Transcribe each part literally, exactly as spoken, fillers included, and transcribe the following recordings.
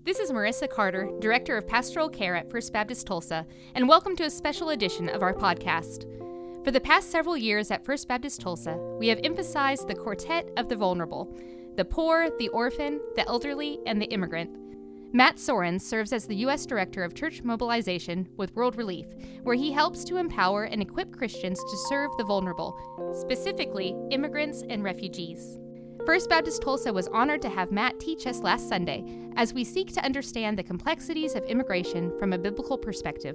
This is Marissa Carter, Director of Pastoral Care at First Baptist Tulsa, and welcome to a special edition of our podcast. For the past several years at First Baptist Tulsa, we have emphasized the quartet of the vulnerable, the poor, the orphan, the elderly, and the immigrant. Matt Soren serves as the U S Director of Church Mobilization with World Relief, where he helps to empower and equip Christians to serve the vulnerable, specifically immigrants and refugees. First Baptist Tulsa was honored to have Matt teach us last Sunday as we seek to understand the complexities of immigration from a biblical perspective.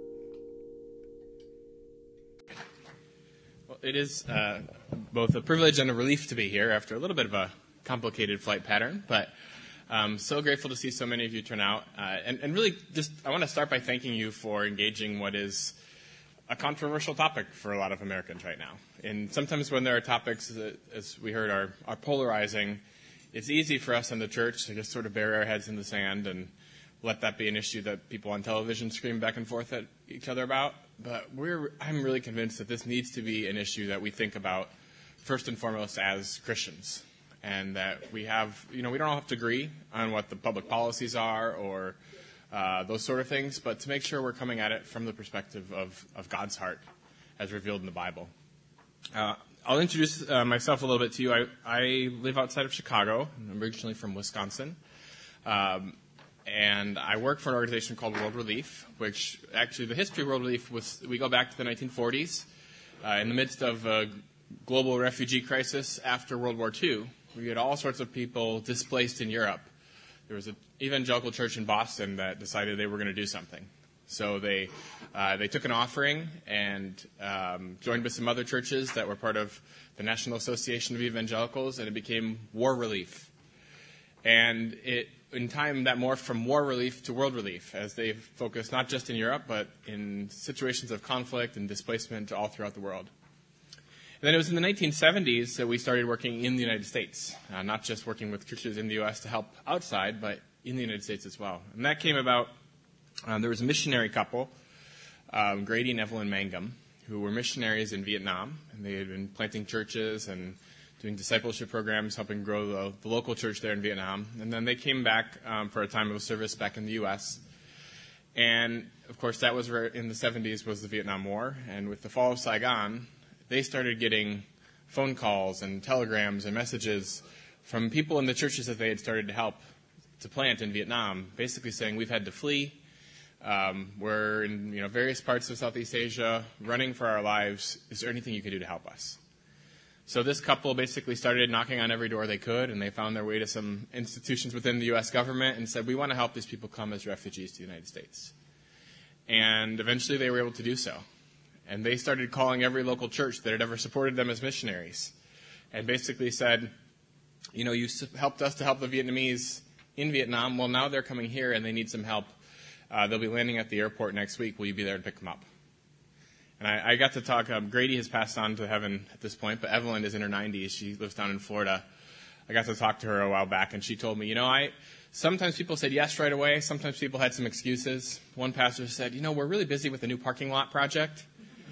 Well, it is uh, both a privilege and a relief to be here after a little bit of a complicated flight pattern, but I'm so grateful to see so many of you turn out. Uh, and, and really, just I want to start by thanking you for engaging what is a controversial topic for a lot of Americans right now. And sometimes when there are topics that, as we heard, are, are polarizing, it's easy for us in the church to just sort of bury our heads in the sand and let that be an issue that people on television scream back and forth at each other about. But we're, I'm really convinced that this needs to be an issue that we think about first and foremost as Christians. And that we have, you know, we don't all have to agree on what the public policies are or uh, those sort of things, but to make sure we're coming at it from the perspective of, of God's heart as revealed in the Bible. Uh, I'll introduce uh, myself a little bit to you. I, I live outside of Chicago. I'm originally from Wisconsin. Um, and I work for an organization called World Relief, which actually the history of World Relief was, we go back to the nineteen forties. Uh, in the midst of a global refugee crisis after World War Two, we had all sorts of people displaced in Europe. There was an evangelical church in Boston that decided they were going to do something. So they uh, they took an offering and um, joined with some other churches that were part of the National Association of Evangelicals, and it became War Relief. And it, in time, that morphed from War Relief to World Relief, as they focused not just in Europe, but in situations of conflict and displacement all throughout the world. And then it was in the nineteen seventies that we started working in the United States, uh, not just working with churches in the U S to help outside, but in the United States as well. And that came about, um, there was a missionary couple, um, Grady and Evelyn Mangum, who were missionaries in Vietnam, and they had been planting churches and doing discipleship programs, helping grow the, the local church there in Vietnam. And then they came back um, for a time of service back in the U S And, of course, that was where in the seventies was the Vietnam War. And with the fall of Saigon, they started getting phone calls and telegrams and messages from people in the churches that they had started to help to plant in Vietnam, basically saying, we've had to flee. Um, we're in you know, various parts of Southeast Asia, running for our lives. Is there anything you can do to help us? So this couple basically started knocking on every door they could, and they found their way to some institutions within the U S government and said, we want to help these people come as refugees to the United States. And eventually they were able to do so. And they started calling every local church that had ever supported them as missionaries and basically said, you know, you helped us to help the Vietnamese in Vietnam. Well, now they're coming here and they need some help. Uh, they'll be landing at the airport next week. Will you be there to pick them up? And I, I got to talk. Um, Grady has passed on to heaven at this point, but Evelyn is in her nineties. She lives down in Florida. I got to talk to her a while back, and she told me, you know, I sometimes people said yes right away. Sometimes people had some excuses. One pastor said, you know, we're really busy with a new parking lot project.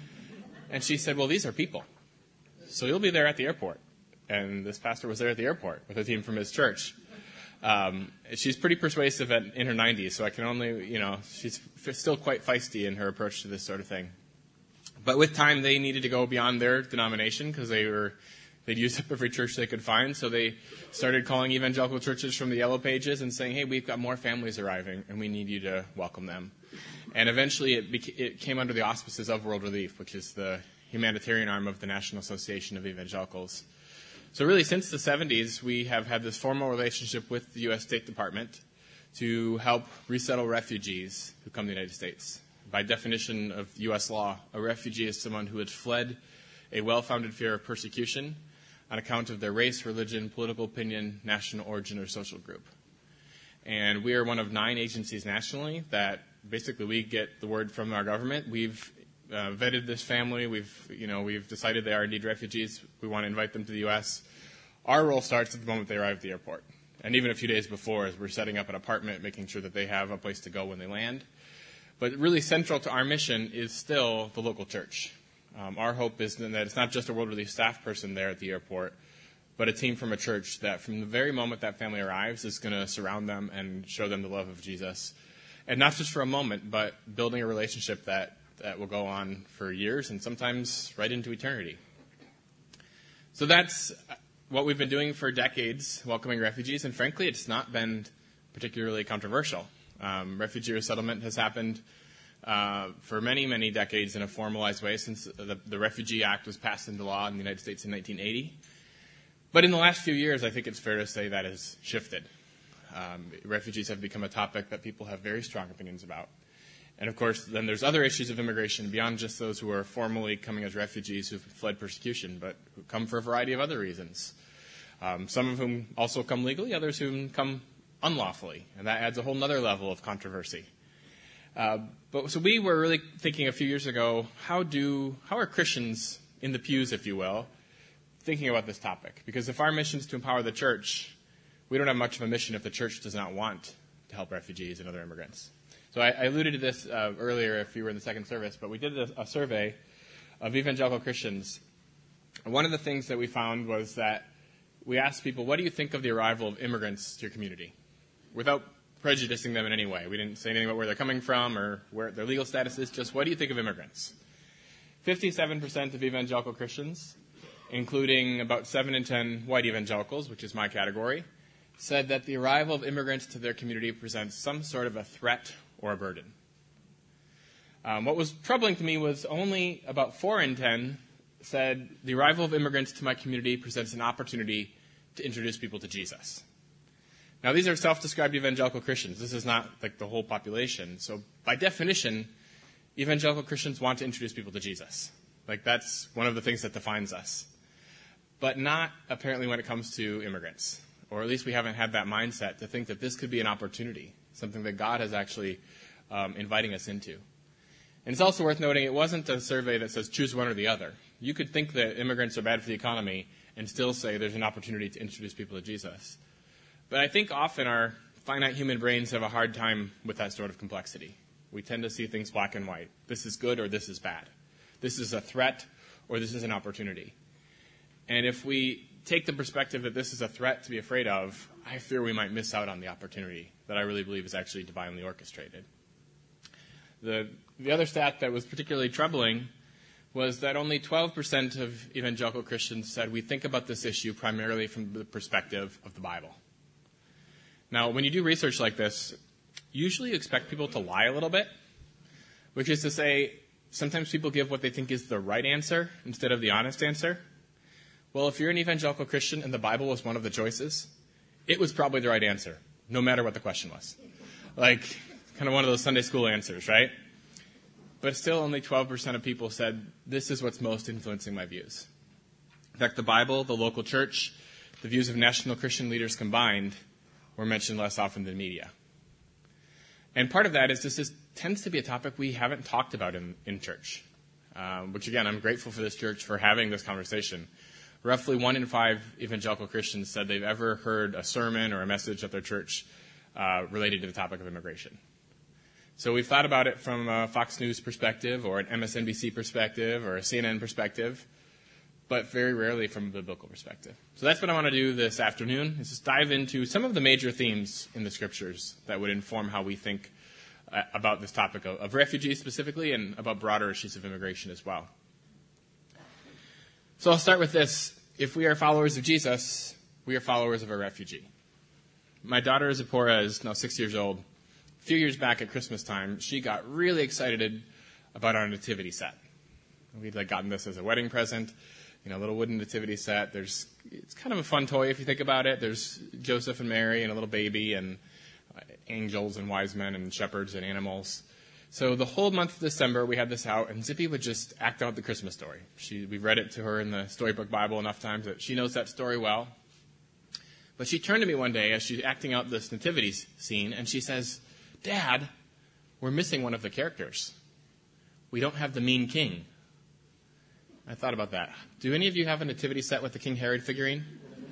And she said, well, these are people. So you'll be there at the airport. And this pastor was there at the airport with a team from his church. Um, she's pretty persuasive at, in her nineties, so I can only, you know, she's f- still quite feisty in her approach to this sort of thing. But with time, they needed to go beyond their denomination because they were, they'd used up every church they could find. So they started calling evangelical churches from the yellow pages and saying, hey, we've got more families arriving, and we need you to welcome them. And eventually it, beca- it came under the auspices of World Relief, which is the humanitarian arm of the National Association of Evangelicals. So really, since the seventies, we have had this formal relationship with the U S State Department to help resettle refugees who come to the United States. By definition of U S law, a refugee is someone who had fled a well-founded fear of persecution on account of their race, religion, political opinion, national origin, or social group. And we are one of nine agencies nationally that basically we get the word from our government. We've uh, vetted this family. We've, you know, we've decided they are indeed refugees. We want to invite them to the U S Our role starts at the moment they arrive at the airport. And even a few days before, as we're setting up an apartment, making sure that they have a place to go when they land. But really central to our mission is still the local church. Um, our hope is that it's not just a World Relief staff person there at the airport, but a team from a church that from the very moment that family arrives is going to surround them and show them the love of Jesus. And not just for a moment, but building a relationship that, that will go on for years and sometimes right into eternity. So that's what we've been doing for decades, welcoming refugees, and frankly, it's not been particularly controversial. Um, refugee resettlement has happened uh, for many, many decades in a formalized way since the, the Refugee Act was passed into law in the United States in nineteen eighty. But in the last few years, I think it's fair to say that has shifted. Um, refugees have become a topic that people have very strong opinions about. And of course, then there's other issues of immigration beyond just those who are formally coming as refugees who've fled persecution, but who come for a variety of other reasons. Um, some of whom also come legally, others whom come unlawfully. And that adds a whole other level of controversy. Uh, but so we were really thinking a few years ago, how do how are Christians in the pews, if you will, thinking about this topic? Because if our mission is to empower the church, we don't have much of a mission if the church does not want to help refugees and other immigrants. So I, I alluded to this uh, earlier if you were in the second service, but we did a, a survey of evangelical Christians. And one of the things that we found was that we asked people, what do you think of the arrival of immigrants to your community? Without prejudicing them in any way. We didn't say anything about where they're coming from or where their legal status is, just what do you think of immigrants? fifty-seven percent of evangelical Christians, including about seven in ten white evangelicals, which is my category, said that the arrival of immigrants to their community presents some sort of a threat or a burden. Um, what was troubling to me was only about four in ten said the arrival of immigrants to my community presents an opportunity to introduce people to Jesus. Now, these are self-described evangelical Christians. This is not like the whole population. So by definition, evangelical Christians want to introduce people to Jesus. Like that's one of the things that defines us. But not apparently when it comes to immigrants. Or at least we haven't had that mindset to think that this could be an opportunity, something that God is actually um, inviting us into. And it's also worth noting it wasn't a survey that says choose one or the other. You could think that immigrants are bad for the economy and still say there's an opportunity to introduce people to Jesus. But I think often our finite human brains have a hard time with that sort of complexity. We tend to see things black and white. This is good or this is bad. This is a threat or this is an opportunity. And if we take the perspective that this is a threat to be afraid of, I fear we might miss out on the opportunity that I really believe is actually divinely orchestrated. The, the other stat that was particularly troubling was that only twelve percent of evangelical Christians said we think about this issue primarily from the perspective of the Bible. Now, when you do research like this, usually you expect people to lie a little bit, which is to say sometimes people give what they think is the right answer instead of the honest answer. Well, if you're an evangelical Christian and the Bible was one of the choices, it was probably the right answer, no matter what the question was. Like, kind of one of those Sunday school answers, right? But still only twelve percent of people said, this is what's most influencing my views. In fact, the Bible, the local church, the views of national Christian leaders combined were mentioned less often than media. And part of that is this is, tends to be a topic we haven't talked about in, in church, um, which, again, I'm grateful for this church for having this conversation. Roughly one in five evangelical Christians said they've ever heard a sermon or a message at their church uh, related to the topic of immigration. So we've thought about it from a Fox News perspective or an M S N B C perspective or a C N N perspective, but very rarely from a biblical perspective. So that's what I want to do this afternoon, is just dive into some of the major themes in the Scriptures that would inform how we think uh, about this topic of, of refugees specifically and about broader issues of immigration as well. So I'll start with this. If we are followers of Jesus, we are followers of a refugee. My daughter Zipporah is now six years old. A few years back at Christmas time, she got really excited about our nativity set. We'd like gotten this as a wedding present, you know, a little wooden nativity set. There's, it's kind of a fun toy if you think about it. There's Joseph and Mary and a little baby and uh, angels and wise men and shepherds and animals. So the whole month of December, we had this out, and Zippy would just act out the Christmas story. She, we read it to her in the Storybook Bible enough times that she knows that story well. But she turned to me one day as she's acting out this nativity scene, and she says, Dad, we're missing one of the characters. We don't have the mean king. I thought about that. Do any of you have a nativity set with the King Herod figurine?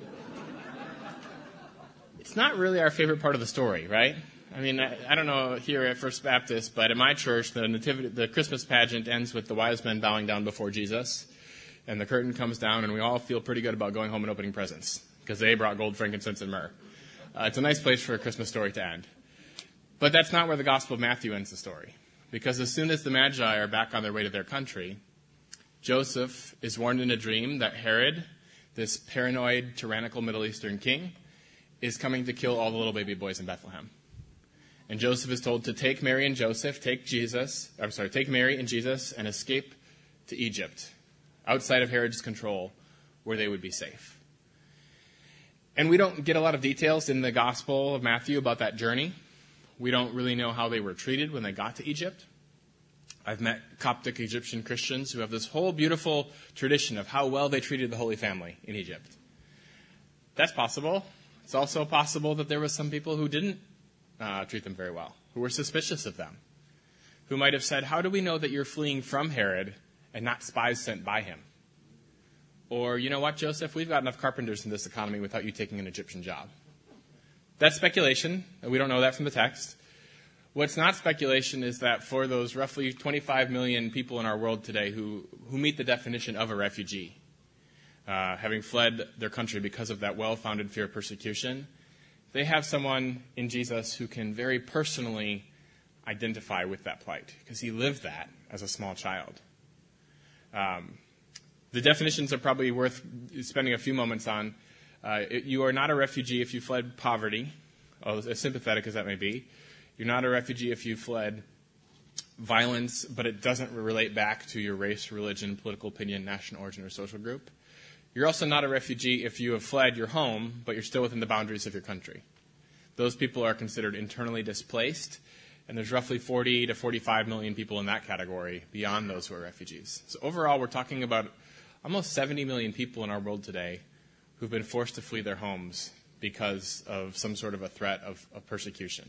It's not really our favorite part of the story, right? I mean, I, I don't know here at First Baptist, but at my church, the nativity, the Christmas pageant ends with the wise men bowing down before Jesus. and the curtain comes down, and we all feel pretty good about going home and opening presents because they brought gold, frankincense, and myrrh. Uh, it's a nice place for a Christmas story to end. But that's not where the Gospel of Matthew ends the story, because as soon as the Magi are back on their way to their country, Joseph is warned in a dream that Herod, this paranoid, tyrannical Middle Eastern king, is coming to kill all the little baby boys in Bethlehem. And Joseph is told to take Mary and Joseph, take Jesus, I'm sorry, take Mary and Jesus and escape to Egypt, outside of Herod's control, where they would be safe. And we don't get a lot of details in the Gospel of Matthew about that journey. We don't really know how they were treated when they got to Egypt. I've met Coptic Egyptian Christians who have this whole beautiful tradition of how well they treated the Holy Family in Egypt. That's possible. It's also possible that there were some people who didn't uh, treat them very well, who were suspicious of them, who might have said, how do we know that you're fleeing from Herod and not spies sent by him? Or, you know what, Joseph, we've got enough carpenters in this economy without you taking an Egyptian job. That's speculation. We don't know that from the text. What's not speculation is that for those roughly twenty-five million people in our world today who, who meet the definition of a refugee, uh, having fled their country because of that well-founded fear of persecution, they have someone in Jesus who can very personally identify with that plight, because he lived that as a small child. Um, the definitions are probably worth spending a few moments on. Uh, it, you are not a refugee if you fled poverty, as sympathetic as that may be. You're not a refugee if you fled violence, but it doesn't relate back to your race, religion, political opinion, national origin, or social group. You're also not a refugee if you have fled your home, but you're still within the boundaries of your country. Those people are considered internally displaced, and there's roughly forty to forty-five million people in that category beyond those who are refugees. So overall, we're talking about almost seventy million people in our world today who've been forced to flee their homes because of some sort of a threat of, of persecution.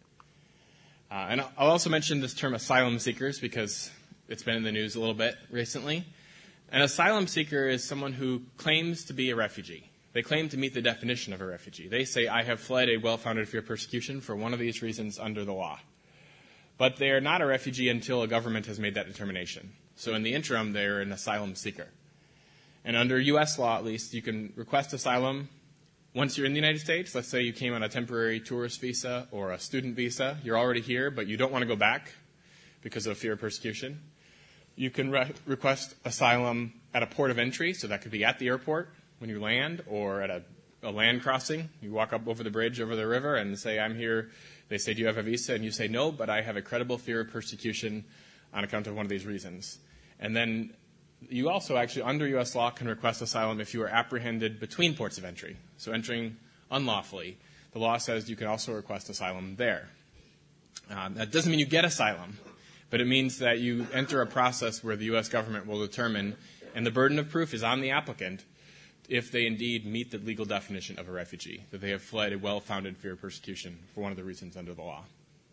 Uh, and I'll also mention this term asylum seekers because it's been in the news a little bit recently. An asylum seeker is someone who claims to be a refugee. They claim to meet the definition of a refugee. They say, I have fled a well-founded fear of persecution for one of these reasons under the law. But they are not a refugee until a government has made that determination. So in the interim, they're an asylum seeker. And under U S law, at least, you can request asylum once you're in the United States. Let's say you came on a temporary tourist visa or a student visa. You're already here, but you don't want to go back because of fear of persecution. You can re- request asylum at a port of entry, so that could be at the airport when you land, or at a, a land crossing. You walk up over the bridge over the river and say, I'm here. They say, do you have a visa? And you say, no, but I have a credible fear of persecution on account of one of these reasons. And then you also actually, under U S law, can request asylum if you are apprehended between ports of entry, so entering unlawfully. The law says you can also request asylum there. Um, that doesn't mean you get asylum, but it means that you enter a process where the U S government will determine, and the burden of proof is on the applicant, if they indeed meet the legal definition of a refugee, that they have fled a well-founded fear of persecution for one of the reasons under the law.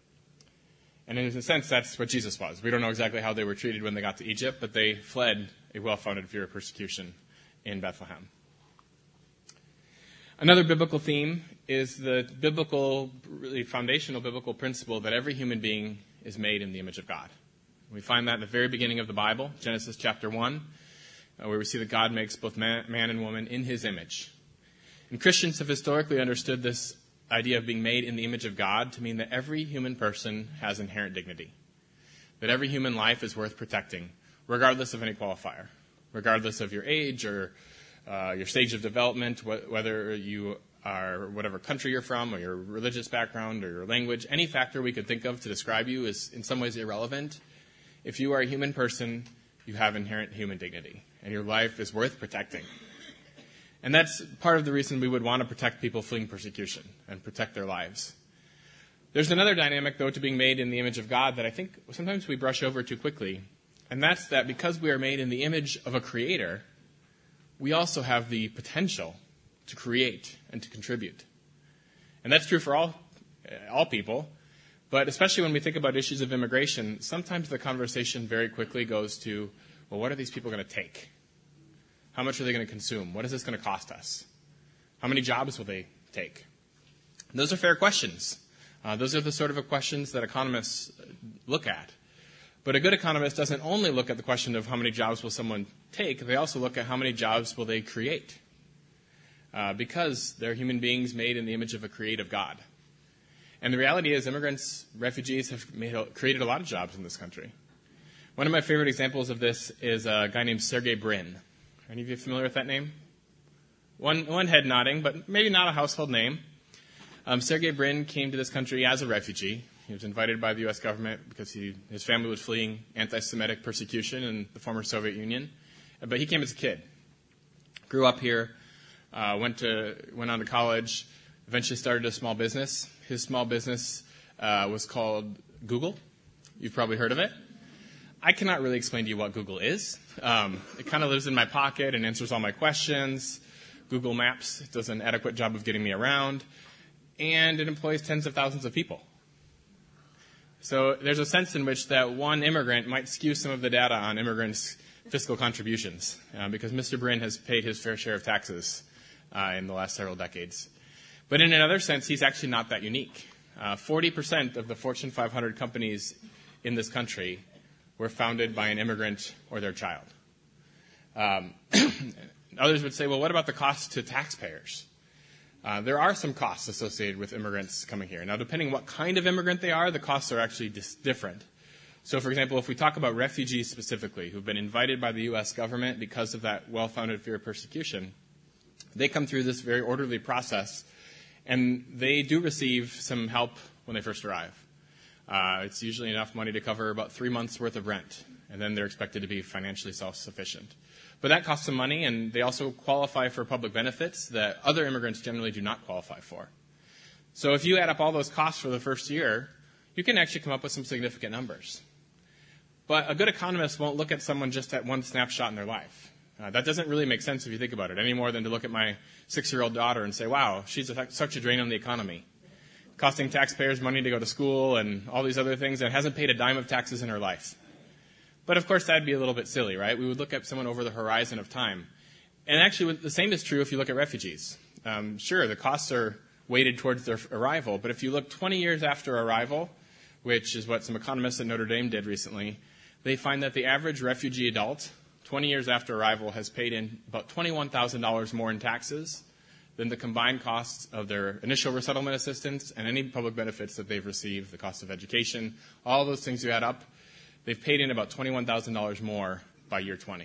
And in a sense, that's what Jesus was. We don't know exactly how they were treated when they got to Egypt, but they fled a well-founded fear of persecution in Bethlehem. Another biblical theme is the biblical, really foundational biblical principle that every human being is made in the image of God. We find that in the very beginning of the Bible, Genesis chapter one, uh, where we see that God makes both man, man and woman in his image. And Christians have historically understood this idea of being made in the image of God to mean that every human person has inherent dignity, that every human life is worth protecting, regardless of any qualifier, regardless of your age or uh, your stage of development, wh- whether you are whatever country you're from or your religious background or your language. Any factor we could think of to describe you is in some ways irrelevant. If you are a human person, you have inherent human dignity, and your life is worth protecting. And that's part of the reason we would want to protect people fleeing persecution and protect their lives. There's another dynamic, though, to being made in the image of God that I think sometimes we brush over too quickly, and that's that because we are made in the image of a creator, we also have the potential to create and to contribute. And that's true for all, all people, but especially when we think about issues of immigration, sometimes the conversation very quickly goes to, well, what are these people going to take? How much are they going to consume? What is this going to cost us? How many jobs will they take? And those are fair questions. Uh, those are the sort of questions that economists look at. But a good economist doesn't only look at the question of how many jobs will someone take, they also look at how many jobs will they create. Uh, because they're human beings made in the image of a creative God. And the reality is immigrants, refugees have made, created a lot of jobs in this country. One of my favorite examples of this is a guy named Sergey Brin. Are any of you familiar with that name? One, one head nodding, but maybe not a household name. Um, Sergey Brin came to this country as a refugee. He was invited by the U S government because he, his family was fleeing anti-Semitic persecution in the former Soviet Union. But he came as a kid, grew up here, uh, went to went on to college, eventually started a small business. His small business uh, was called Google. You've probably heard of it. I cannot really explain to you what Google is. Um, it kind of lives in my pocket and answers all my questions. Google Maps does an adequate job of getting me around. And it employs tens of thousands of people. So there's a sense in which that one immigrant might skew some of the data on immigrants' fiscal contributions, uh, because Mister Brin has paid his fair share of taxes uh, in the last several decades. But in another sense, he's actually not that unique. Uh, forty percent of the Fortune five hundred companies in this country were founded by an immigrant or their child. Um, others would say, well, what about the cost to taxpayers? Uh, there are some costs associated with immigrants coming here. Now, depending on what kind of immigrant they are, the costs are actually dis- different. So, for example, if we talk about refugees specifically, who've been invited by the U S government because of that well-founded fear of persecution, they come through this very orderly process, and they do receive some help when they first arrive. Uh, it's usually enough money to cover about three months' worth of rent, and then they're expected to be financially self-sufficient. But that costs some money, and they also qualify for public benefits that other immigrants generally do not qualify for. So if you add up all those costs for the first year, you can actually come up with some significant numbers. But a good economist won't look at someone just at one snapshot in their life. Uh, that doesn't really make sense if you think about it, any more than to look at my six-year-old daughter and say, wow, she's a, such a drain on the economy, costing taxpayers money to go to school and all these other things, and hasn't paid a dime of taxes in her life. But, of course, that'd be a little bit silly, right? We would look at someone over the horizon of time. And actually, the same is true if you look at refugees. Um, sure, the costs are weighted towards their arrival, but if you look twenty years after arrival, which is what some economists at Notre Dame did recently, they find that the average refugee adult, twenty years after arrival, has paid in about twenty-one thousand dollars more in taxes than the combined costs of their initial resettlement assistance and any public benefits that they've received, the cost of education, all those things you add up. They've paid in about twenty-one thousand dollars more by year twenty.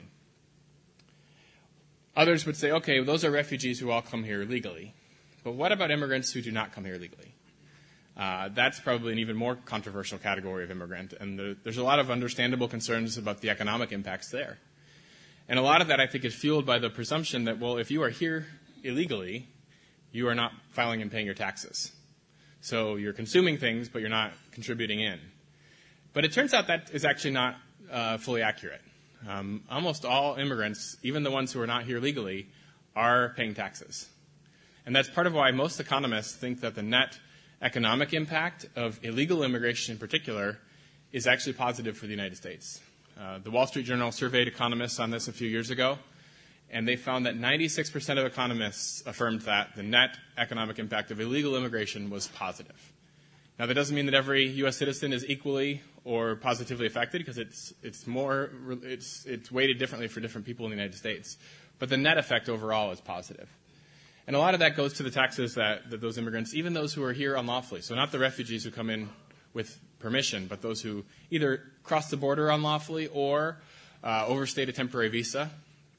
Others would say, okay, those are refugees who all come here legally. But what about immigrants who do not come here legally? Uh, that's probably an even more controversial category of immigrant, and the, there's a lot of understandable concerns about the economic impacts there. And a lot of that, I think, is fueled by the presumption that, well, if you are here illegally, you are not filing and paying your taxes. So you're consuming things, but you're not contributing in. But it turns out that is actually not uh, fully accurate. Um, almost all immigrants, even the ones who are not here legally, are paying taxes. And that's part of why most economists think that the net economic impact of illegal immigration in particular is actually positive for the United States. Uh, the Wall Street Journal surveyed economists on this a few years ago, and they found that ninety-six percent of economists affirmed that the net economic impact of illegal immigration was positive. Now, that doesn't mean that every U S citizen is equally or positively affected, because it's it's more it's it's weighted differently for different people in the United States. But the net effect overall is positive. And a lot of that goes to the taxes that, that those immigrants, even those who are here unlawfully, so not the refugees who come in with permission, but those who either cross the border unlawfully or uh, overstayed a temporary visa,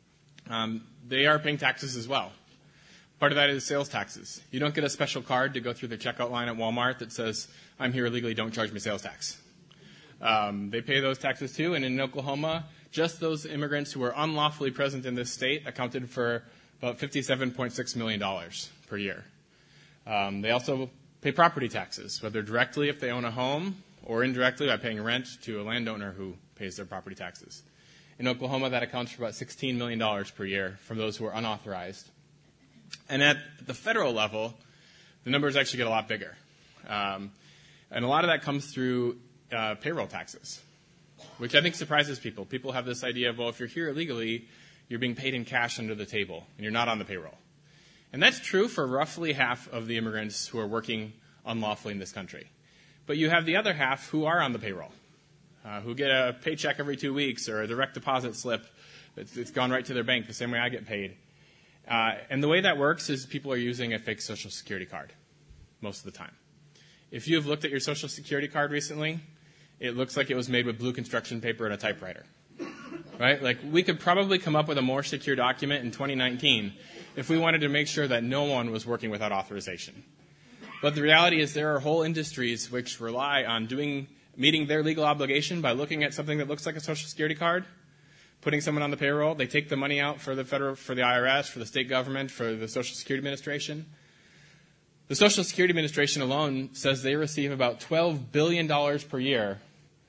um, they are paying taxes as well. Part of that is sales taxes. You don't get a special card to go through the checkout line at Walmart that says, I'm here illegally, don't charge me sales tax. Um, they pay those taxes too, and in Oklahoma, just those immigrants who are unlawfully present in this state accounted for about fifty-seven point six million dollars per year. Um, they also pay property taxes, whether directly if they own a home or indirectly by paying rent to a landowner who pays their property taxes. In Oklahoma, that accounts for about sixteen million dollars per year from those who are unauthorized. And at the federal level, the numbers actually get a lot bigger. Um, and a lot of that comes through uh, payroll taxes, which I think surprises people. People have this idea of, well, if you're here illegally, you're being paid in cash under the table, and you're not on the payroll. And that's true for roughly half of the immigrants who are working unlawfully in this country. But you have the other half who are on the payroll. uh, who get a paycheck every two weeks or a direct deposit slip that's, that's gone right to their bank the same way I get paid. Uh, and the way that works is people are using a fake Social Security card most of the time. If you've looked at your Social Security card recently, it looks like it was made with blue construction paper and a typewriter. Right? Like, we could probably come up with a more secure document in twenty nineteen if we wanted to make sure that no one was working without authorization. But the reality is there are whole industries which rely on doing meeting their legal obligation by looking at something that looks like a Social Security card, putting someone on the payroll. They take the money out for the federal, for the I R S, for the state government, for the Social Security Administration. The Social Security Administration alone says they receive about twelve billion dollars per year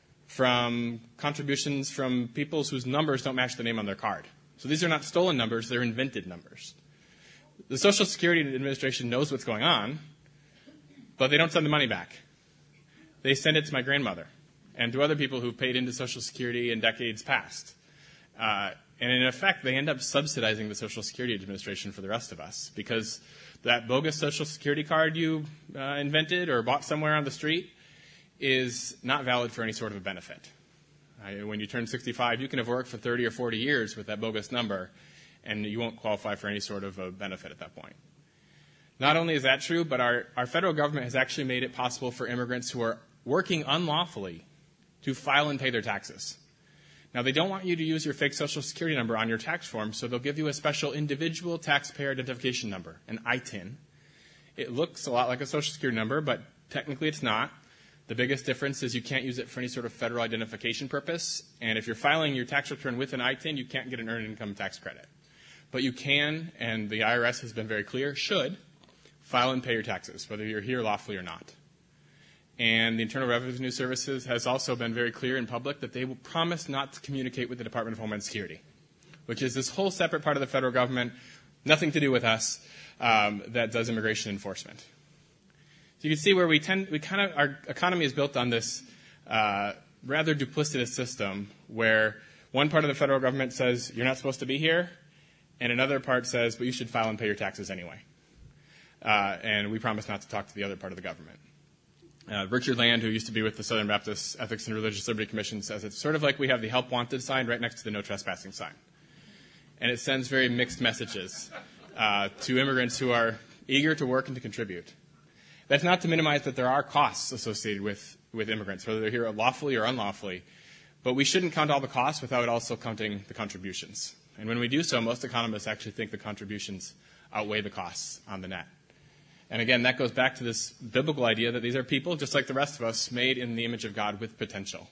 from contributions from people whose numbers don't match the name on their card. So these are not stolen numbers, they're invented numbers. The Social Security Administration knows what's going on, but they don't send the money back. They send it to my grandmother and to other people who've paid into Social Security in decades past. Uh, and in effect, they end up subsidizing the Social Security Administration for the rest of us, because that bogus Social Security card you uh, invented or bought somewhere on the street is not valid for any sort of a benefit. Uh, when you turn sixty-five, you can have worked for thirty or forty years with that bogus number, and you won't qualify for any sort of a benefit at that point. Not only is that true, but our, our federal government has actually made it possible for immigrants who are working unlawfully to file and pay their taxes. Now, they don't want you to use your fake Social Security number on your tax form, so they'll give you a special individual taxpayer identification number, an I T I N. It looks a lot like a Social Security number, but technically it's not. The biggest difference is you can't use it for any sort of federal identification purpose, and if you're filing your tax return with an I T I N, you can't get an earned income tax credit. But you can, and the I R S has been very clear, should file and pay your taxes, whether you're here lawfully or not. And the Internal Revenue Services has also been very clear in public that they will promise not to communicate with the Department of Homeland Security, which is this whole separate part of the federal government, nothing to do with us, um, that does immigration enforcement. So you can see where we tend, we kind of, our economy is built on this uh, rather duplicitous system where one part of the federal government says you're not supposed to be here, and another part says, but you should file and pay your taxes anyway. Uh, and we promise not to talk to the other part of the government. Uh, Richard Land, who used to be with the Southern Baptist Ethics and Religious Liberty Commission, says it's sort of like we have the help wanted sign right next to the no trespassing sign. And it sends very mixed messages uh, to immigrants who are eager to work and to contribute. That's not to minimize that there are costs associated with, with immigrants, whether they're here lawfully or unlawfully. But we shouldn't count all the costs without also counting the contributions. And when we do so, most economists actually think the contributions outweigh the costs on the net. And again, that goes back to this biblical idea that these are people, just like the rest of us, made in the image of God with potential.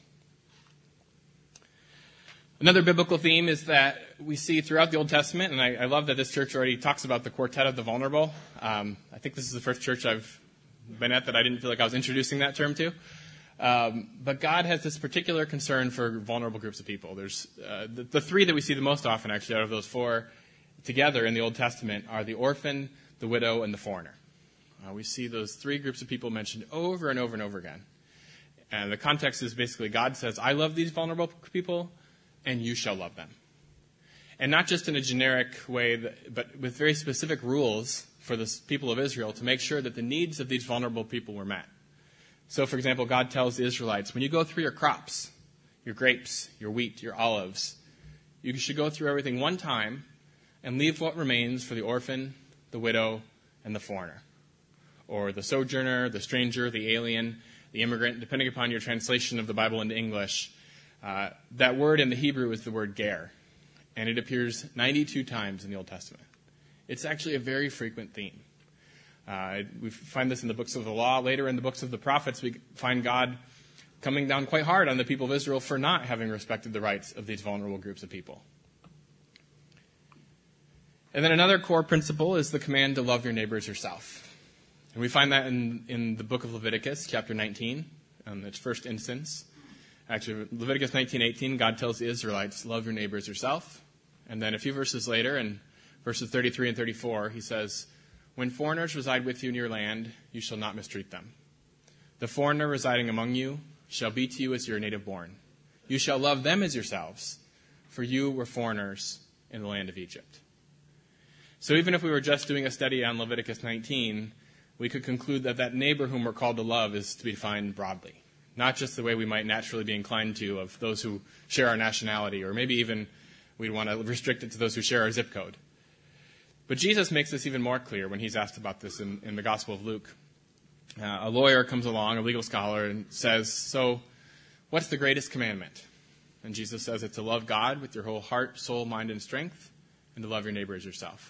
Another biblical theme is that we see throughout the Old Testament, and I, I love that this church already talks about the quartet of the vulnerable. Um, I think this is the first church I've been at that I didn't feel like I was introducing that term to. Um, but God has this particular concern for vulnerable groups of people. There's uh, the, the three that we see the most often, actually, out of those four together in the Old Testament are the orphan, the widow, and the foreigner. Uh, we see those three groups of people mentioned over and over and over again. And the context is basically God says, I love these vulnerable people, and you shall love them. And not just in a generic way, that, but with very specific rules for the people of Israel to make sure that the needs of these vulnerable people were met. So, for example, God tells the Israelites, when you go through your crops, your grapes, your wheat, your olives, you should go through everything one time and leave what remains for the orphan, the widow, and the foreigner. Or the sojourner, the stranger, the alien, the immigrant, depending upon your translation of the Bible into English. Uh, that word in the Hebrew is the word ger, and it appears ninety-two times in the Old Testament. It's actually a very frequent theme. Uh, we find this in the books of the law. Later in the books of the prophets, we find God coming down quite hard on the people of Israel for not having respected the rights of these vulnerable groups of people. And then another core principle is the command to love your neighbor as yourself. And we find that in, in the book of Leviticus, chapter nineteen, in its first instance. Actually, Leviticus nineteen eighteen, God tells the Israelites, love your neighbor as yourself. And then a few verses later, in verses thirty-three and thirty-four, he says, when foreigners reside with you in your land, you shall not mistreat them. The foreigner residing among you shall be to you as your native born. You shall love them as yourselves, for you were foreigners in the land of Egypt. So even if we were just doing a study on Leviticus nineteen, we could conclude that that neighbor whom we're called to love is to be defined broadly. not just the way we might naturally be inclined to of those who share our nationality, or maybe even we'd want to restrict it to those who share our zip code. But Jesus makes this even more clear when he's asked about this in, in the Gospel of Luke. Uh, a lawyer comes along, a legal scholar, and says, so what's the greatest commandment? And Jesus says it's to love God with your whole heart, soul, mind, and strength, and to love your neighbor as yourself.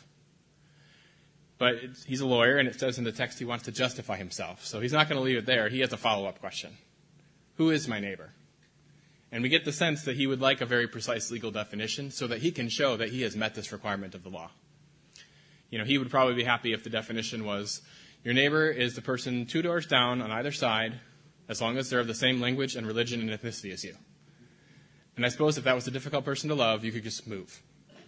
But it's, he's a lawyer, and it says in the text he wants to justify himself. So he's not going to leave it there. He has a follow-up question. Who is my neighbor? And we get the sense that he would like a very precise legal definition so that he can show that he has met this requirement of the law. You know, he would probably be happy if the definition was, your neighbor is the person two doors down on either side, as long as they're of the same language and religion and ethnicity as you. And I suppose if that was a difficult person to love, you could just move.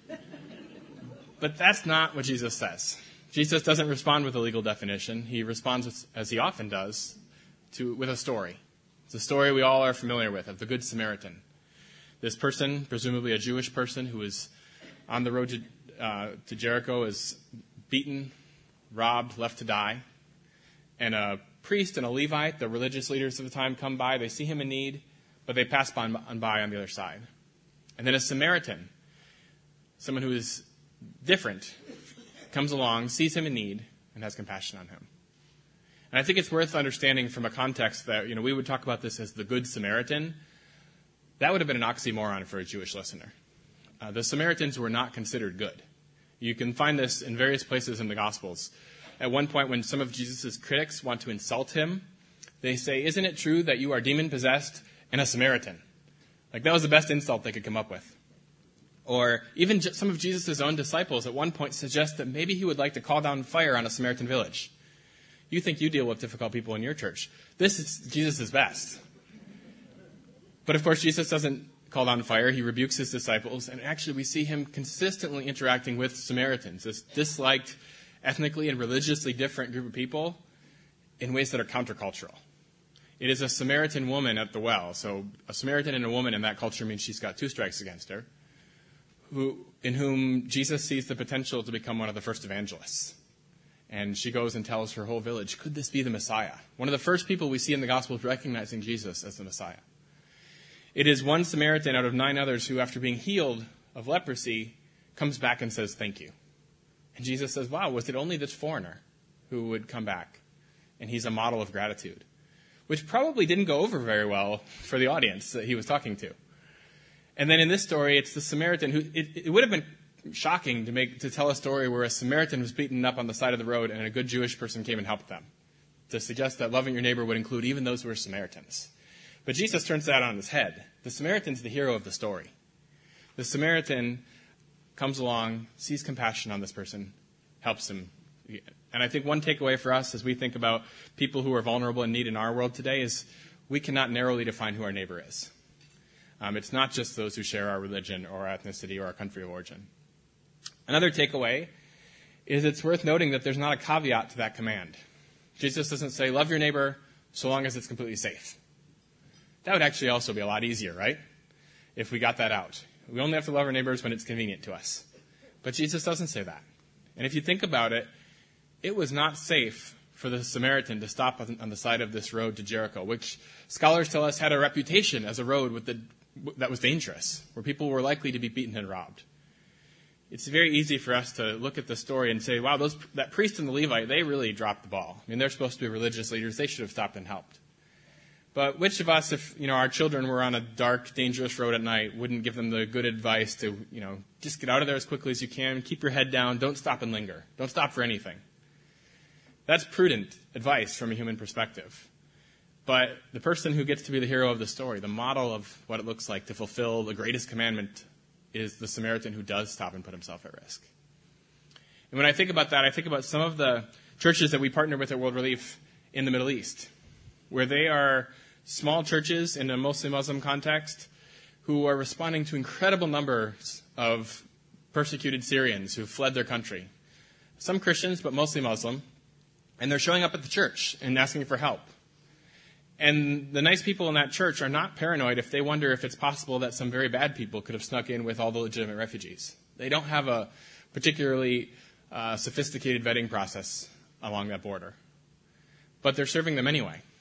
But that's not what Jesus says. Jesus doesn't respond with a legal definition. He responds, with, as he often does, to with a story. It's a story we all are familiar with, of the Good Samaritan. This person, presumably a Jewish person who is on the road to, uh, to Jericho, is beaten, robbed, left to die. And a priest and a Levite, the religious leaders of the time, come by. They see him in need, but they pass by on, by on the other side. And then a Samaritan, someone who is different, comes along, sees him in need, and has compassion on him. And I think it's worth understanding from a context that, you know, we would talk about this as the Good Samaritan. That would have been an oxymoron for a Jewish listener. Uh, the Samaritans were not considered good. You can find this in various places in the Gospels. At one point, when some of Jesus' critics want to insult him, they say, isn't it true that you are demon-possessed and a Samaritan? Like, that was the best insult they could come up with. Or even some of Jesus' own disciples at one point suggest that maybe he would like to call down fire on a Samaritan village. You think you deal with difficult people in your church. This is Jesus' best. But of course, Jesus doesn't call down fire. He rebukes his disciples. And actually, we see him consistently interacting with Samaritans, this disliked, ethnically and religiously different group of people, in ways that are countercultural. It is a Samaritan woman at the well. So a Samaritan and a woman in that culture means she's got two strikes against her, who, in whom Jesus sees the potential to become one of the first evangelists. And she goes and tells her whole village, could this be the Messiah? One of the first people we see in the Gospels recognizing Jesus as the Messiah. It is one Samaritan out of nine others who, after being healed of leprosy, comes back and says, thank you. And Jesus says, wow, was it only this foreigner who would come back? And he's a model of gratitude, which probably didn't go over very well for the audience that he was talking to. And then in this story, it's the Samaritan who, it, it would have been shocking to make to tell a story where a Samaritan was beaten up on the side of the road and a good Jewish person came and helped them, to suggest that loving your neighbor would include even those who are Samaritans. But Jesus turns that on his head. The Samaritan's the hero of the story. The Samaritan comes along, sees compassion on this person, helps him. And I think one takeaway for us as we think about people who are vulnerable and need in our world today is we cannot narrowly define who our neighbor is. Um, it's not just those who share our religion or our ethnicity or our country of origin. Another takeaway is it's worth noting that there's not a caveat to that command. Jesus doesn't say, love your neighbor so long as it's completely safe. That would actually also be a lot easier, right? If we got that out. We only have to love our neighbors when it's convenient to us. But Jesus doesn't say that. And if you think about it, it was not safe for the Samaritan to stop on the side of this road to Jericho, which scholars tell us had a reputation as a road with the, that was dangerous, where people were likely to be beaten and robbed. It's very easy for us to look at the story and say, wow, those, that priest and the Levite, they really dropped the ball. I mean, they're supposed to be religious leaders. They should have stopped and helped. But which of us, if you know our children were on a dark, dangerous road at night, wouldn't give them the good advice to, you know, just get out of there as quickly as you can, keep your head down, don't stop and linger, don't stop for anything. That's prudent advice from a human perspective. But the person who gets to be the hero of the story, the model of what it looks like to fulfill the greatest commandment, is the Samaritan who does stop and put himself at risk. And when I think about that, I think about some of the churches that we partner with at World Relief in the Middle East, where they are small churches in a mostly Muslim context who are responding to incredible numbers of persecuted Syrians who fled their country. Some Christians, but mostly Muslim. And they're showing up at the church and asking for help. And the nice people in that church are not paranoid if they wonder if it's possible that some very bad people could have snuck in with all the legitimate refugees. They don't have a particularly uh, sophisticated vetting process along that border. But they're serving them anyway.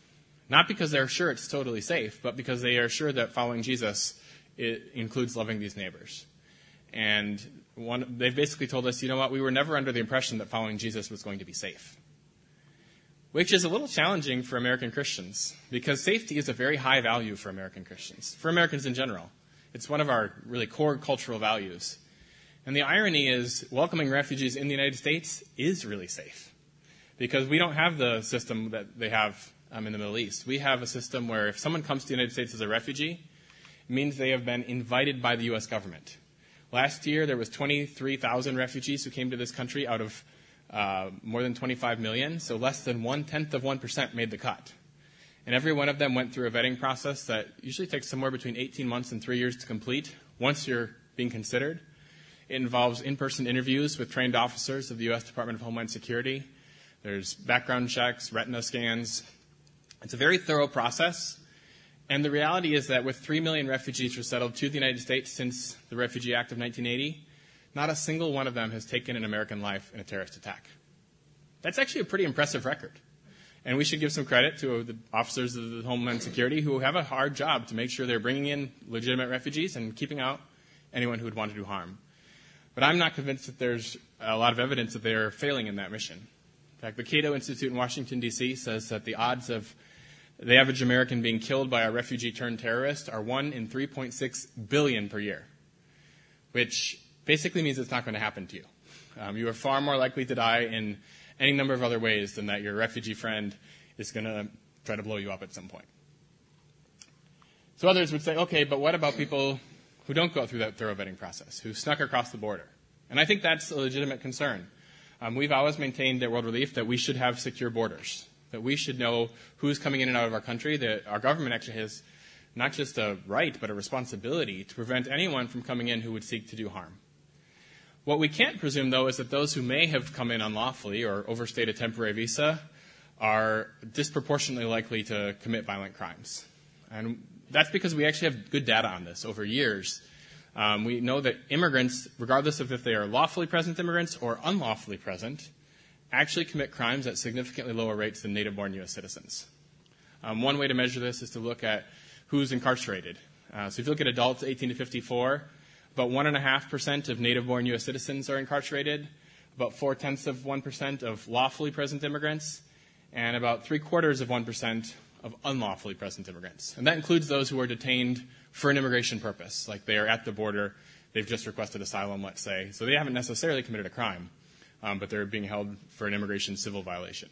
Not because they're sure it's totally safe, but because they are sure that following Jesus it includes loving these neighbors. And one, they've basically told us, you know what, we were never under the impression that following Jesus was going to be safe. Which is a little challenging for American Christians, because safety is a very high value for American Christians, for Americans in general. It's one of our really core cultural values. And the irony is, welcoming refugees in the United States is really safe, because we don't have the system that they have um, in the Middle East. We have a system where if someone comes to the United States as a refugee, it means they have been invited by the U S government. Last year, there was twenty-three thousand refugees who came to this country out of Uh, more than twenty-five million, so less than one-tenth of one percent made the cut. And every one of them went through a vetting process that usually takes somewhere between eighteen months and three years to complete once you're being considered. It involves in-person interviews with trained officers of the U S Department of Homeland Security. There's background checks, retina scans. It's a very thorough process. And the reality is that with three million refugees resettled to the United States since the Refugee Act of nineteen eighty, not a single one of them has taken an American life in a terrorist attack. That's actually a pretty impressive record. And we should give some credit to the officers of the Homeland Security who have a hard job to make sure they're bringing in legitimate refugees and keeping out anyone who would want to do harm. But I'm not convinced that there's a lot of evidence that they are failing in that mission. In fact, the Cato Institute in Washington, D C says that the odds of the average American being killed by a refugee-turned-terrorist are one in three point six billion per year, which basically means it's not going to happen to you. Um, you are far more likely to die in any number of other ways than that your refugee friend is going to try to blow you up at some point. So others would say, okay, but what about people who don't go through that thorough vetting process, who snuck across the border? And I think that's a legitimate concern. Um, we've always maintained at World Relief that we should have secure borders, that we should know who's coming in and out of our country, that our government actually has not just a right, but a responsibility to prevent anyone from coming in who would seek to do harm. What we can't presume, though, is that those who may have come in unlawfully or overstayed a temporary visa are disproportionately likely to commit violent crimes. And that's because we actually have good data on this over years. Um, we know that immigrants, regardless of if they are lawfully present immigrants or unlawfully present, actually commit crimes at significantly lower rates than native-born U S citizens. Um, one way to measure this is to look at who's incarcerated. Uh, so if you look at adults eighteen to fifty-four, about one point five percent of native-born U S citizens are incarcerated, about four-tenths of one percent of lawfully present immigrants, and about three-quarters of one percent of unlawfully present immigrants. And that includes those who are detained for an immigration purpose, like they are at the border, they've just requested asylum, let's say. So they haven't necessarily committed a crime, um, but they're being held for an immigration civil violation.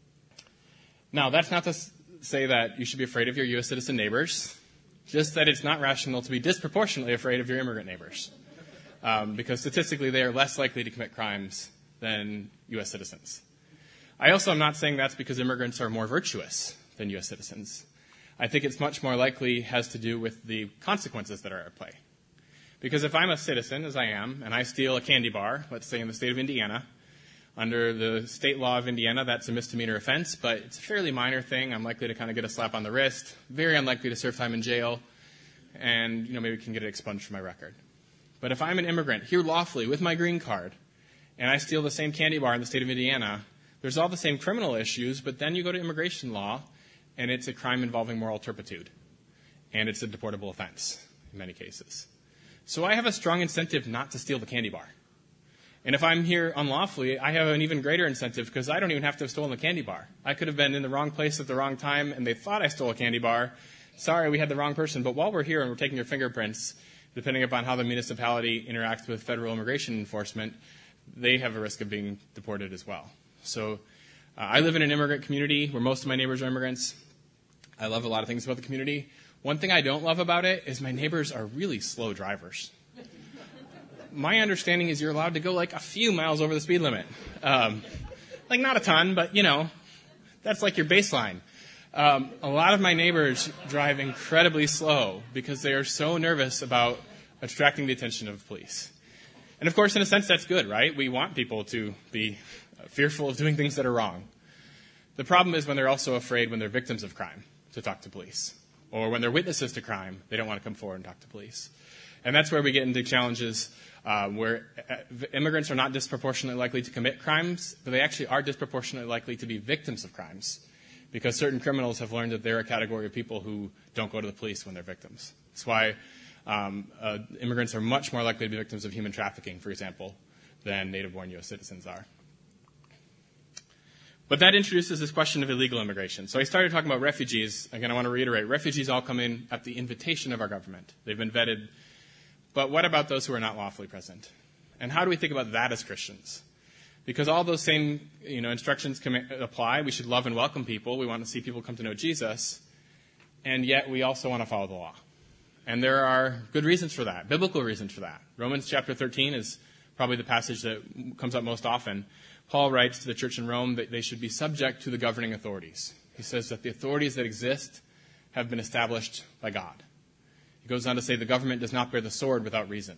Now, that's not to s- say that you should be afraid of your U S citizen neighbors, just that it's not rational to be disproportionately afraid of your immigrant neighbors, um, because statistically they are less likely to commit crimes than U S citizens. I also am not saying that's because immigrants are more virtuous than U S citizens. I think it's much more likely has to do with the consequences that are at play. Because if I'm a citizen, as I am, and I steal a candy bar, let's say in the state of Indiana, under the state law of Indiana, that's a misdemeanor offense, but it's a fairly minor thing. I'm likely to kind of get a slap on the wrist, very unlikely to serve time in jail, and you know maybe can get it expunged from my record. But if I'm an immigrant here lawfully with my green card, and I steal the same candy bar in the state of Indiana, there's all the same criminal issues, but then you go to immigration law, and it's a crime involving moral turpitude, and it's a deportable offense in many cases. So I have a strong incentive not to steal the candy bar. And if I'm here unlawfully, I have an even greater incentive because I don't even have to have stolen the candy bar. I could have been in the wrong place at the wrong time, and they thought I stole a candy bar. Sorry, we had the wrong person. But while we're here and we're taking your fingerprints, depending upon how the municipality interacts with federal immigration enforcement, they have a risk of being deported as well. So uh, I live in an immigrant community where most of my neighbors are immigrants. I love a lot of things about the community. One thing I don't love about it is my neighbors are really slow drivers. My understanding is you're allowed to go like a few miles over the speed limit. Um, like not a ton, but you know, that's like your baseline. Um, a lot of my neighbors drive incredibly slow because they are so nervous about attracting the attention of police. And of course, in a sense, that's good, right? We want people to be fearful of doing things that are wrong. The problem is when they're also afraid when they're victims of crime to talk to police. Or when they're witnesses to crime, they don't want to come forward and talk to police. And that's where we get into challenges uh, where immigrants are not disproportionately likely to commit crimes, but they actually are disproportionately likely to be victims of crimes because certain criminals have learned that they're a category of people who don't go to the police when they're victims. That's why um, uh, immigrants are much more likely to be victims of human trafficking, for example, than native-born U S citizens are. But that introduces this question of illegal immigration. So I started talking about refugees. Again, I want to reiterate, refugees all come in at the invitation of our government. They've been vetted. But what about those who are not lawfully present? And how do we think about that as Christians? Because all those same you know, instructions can apply. We should love and welcome people. We want to see people come to know Jesus. And yet we also want to follow the law. And there are good reasons for that, biblical reasons for that. Romans chapter thirteen is probably the passage that comes up most often. Paul writes to the church in Rome that they should be subject to the governing authorities. He says that the authorities that exist have been established by God. He goes on to say the government does not bear the sword without reason.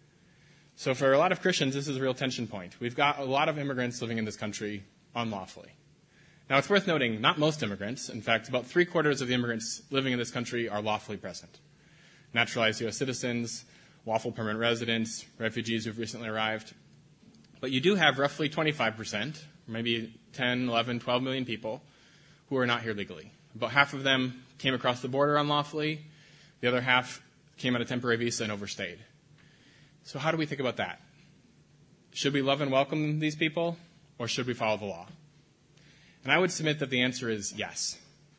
So for a lot of Christians, this is a real tension point. We've got a lot of immigrants living in this country unlawfully. Now, it's worth noting, not most immigrants. In fact, about three-quarters of the immigrants living in this country are lawfully present. Naturalized U S citizens, lawful permanent residents, refugees who've recently arrived. But you do have roughly twenty-five percent, maybe ten, eleven, twelve million people who are not here legally. About half of them came across the border unlawfully. The other half came on a temporary visa and overstayed. So how do we think about that? Should we love and welcome these people, or should we follow the law? And I would submit that the answer is yes.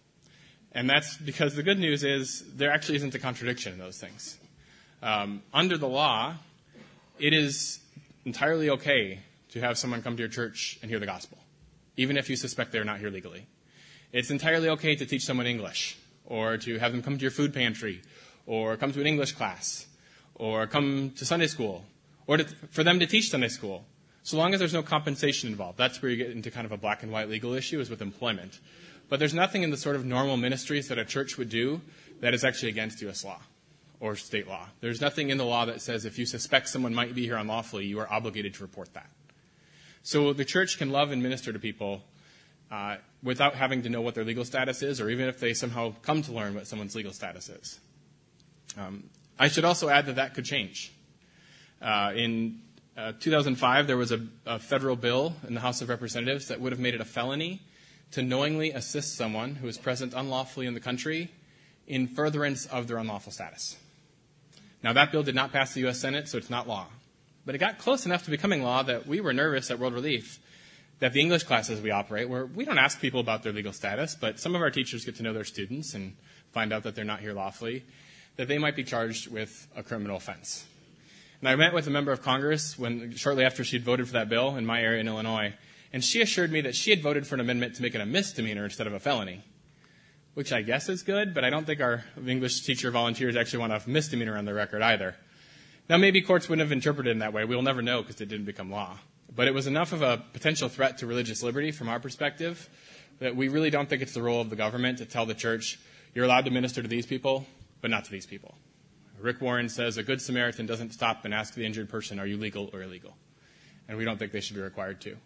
And that's because the good news is there actually isn't a contradiction in those things. Um, under the law, it is entirely okay to have someone come to your church and hear the gospel, even if you suspect they're not here legally. It's entirely okay to teach someone English, or to have them come to your food pantry, or come to an English class, or come to Sunday school, or to, for them to teach Sunday school, so long as there's no compensation involved. That's where you get into kind of a black and white legal issue, is with employment. But there's nothing in the sort of normal ministries that a church would do that is actually against U S law or state law. There's nothing in the law that says if you suspect someone might be here unlawfully, you are obligated to report that. So the church can love and minister to people uh, without having to know what their legal status is, or even if they somehow come to learn what someone's legal status is. Um, I should also add that that could change. Uh, in uh, two thousand five, there was a, a federal bill in the House of Representatives that would have made it a felony to knowingly assist someone who is present unlawfully in the country in furtherance of their unlawful status. Now, that bill did not pass the U S Senate, so it's not law. But it got close enough to becoming law that we were nervous at World Relief that the English classes we operate, where we don't ask people about their legal status, but some of our teachers get to know their students and find out that they're not here lawfully, that they might be charged with a criminal offense. And I met with a member of Congress when, shortly after she'd voted for that bill in my area in Illinois, and she assured me that she had voted for an amendment to make it a misdemeanor instead of a felony, which I guess is good, but I don't think our English teacher volunteers actually want a misdemeanor on their record either. Now, maybe courts wouldn't have interpreted it in that way. We'll never know because it didn't become law. But it was enough of a potential threat to religious liberty from our perspective that we really don't think it's the role of the government to tell the church, you're allowed to minister to these people, but not to these people. Rick Warren says a good Samaritan doesn't stop and ask the injured person, are you legal or illegal? And we don't think they should be required to.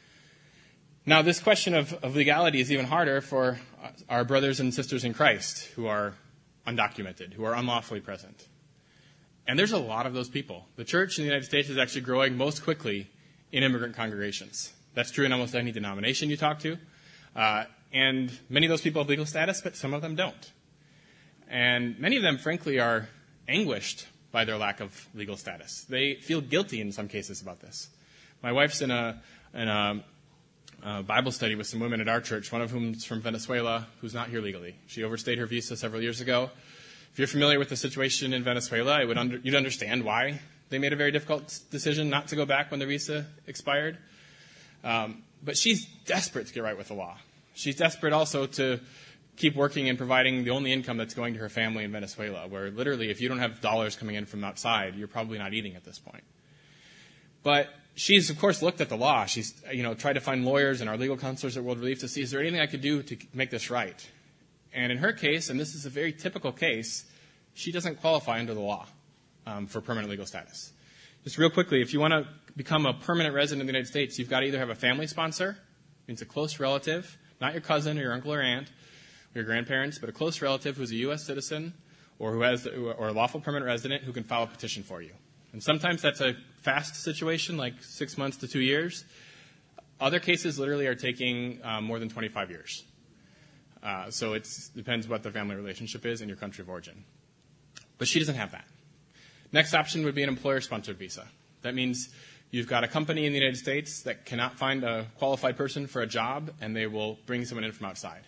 Now, this question of, of legality is even harder for our brothers and sisters in Christ who are undocumented, who are unlawfully present. And there's a lot of those people. The church in the United States is actually growing most quickly in immigrant congregations. That's true in almost any denomination you talk to. Uh, and many of those people have legal status, but some of them don't. And many of them, frankly, are anguished by their lack of legal status. They feel guilty in some cases about this. My wife's in a, in a Uh, Bible study with some women at our church, one of whom is from Venezuela, who's not here legally. She overstayed her visa several years ago. If you're familiar with the situation in Venezuela, it would under, you'd understand why they made a very difficult decision not to go back when the visa expired. Um, but she's desperate to get right with the law. She's desperate also to keep working and providing the only income that's going to her family in Venezuela, where literally if you don't have dollars coming in from outside, you're probably not eating at this point. But she's, of course, looked at the law. She's, you know, tried to find lawyers and our legal counselors at World Relief to see, is there anything I could do to make this right? And in her case, and this is a very typical case, she doesn't qualify under the law um, for permanent legal status. Just real quickly, if you want to become a permanent resident of the United States, you've got to either have a family sponsor, means a close relative, not your cousin or your uncle or aunt or your grandparents, but a close relative who's a U S citizen or who has, or a lawful permanent resident who can file a petition for you. And sometimes that's a fast situation, like six months to two years. Other cases literally are taking um, more than twenty-five years. Uh, so it depends what the family relationship is and your country of origin. But she doesn't have that. Next option would be an employer-sponsored visa. That means you've got a company in the United States that cannot find a qualified person for a job, and they will bring someone in from outside.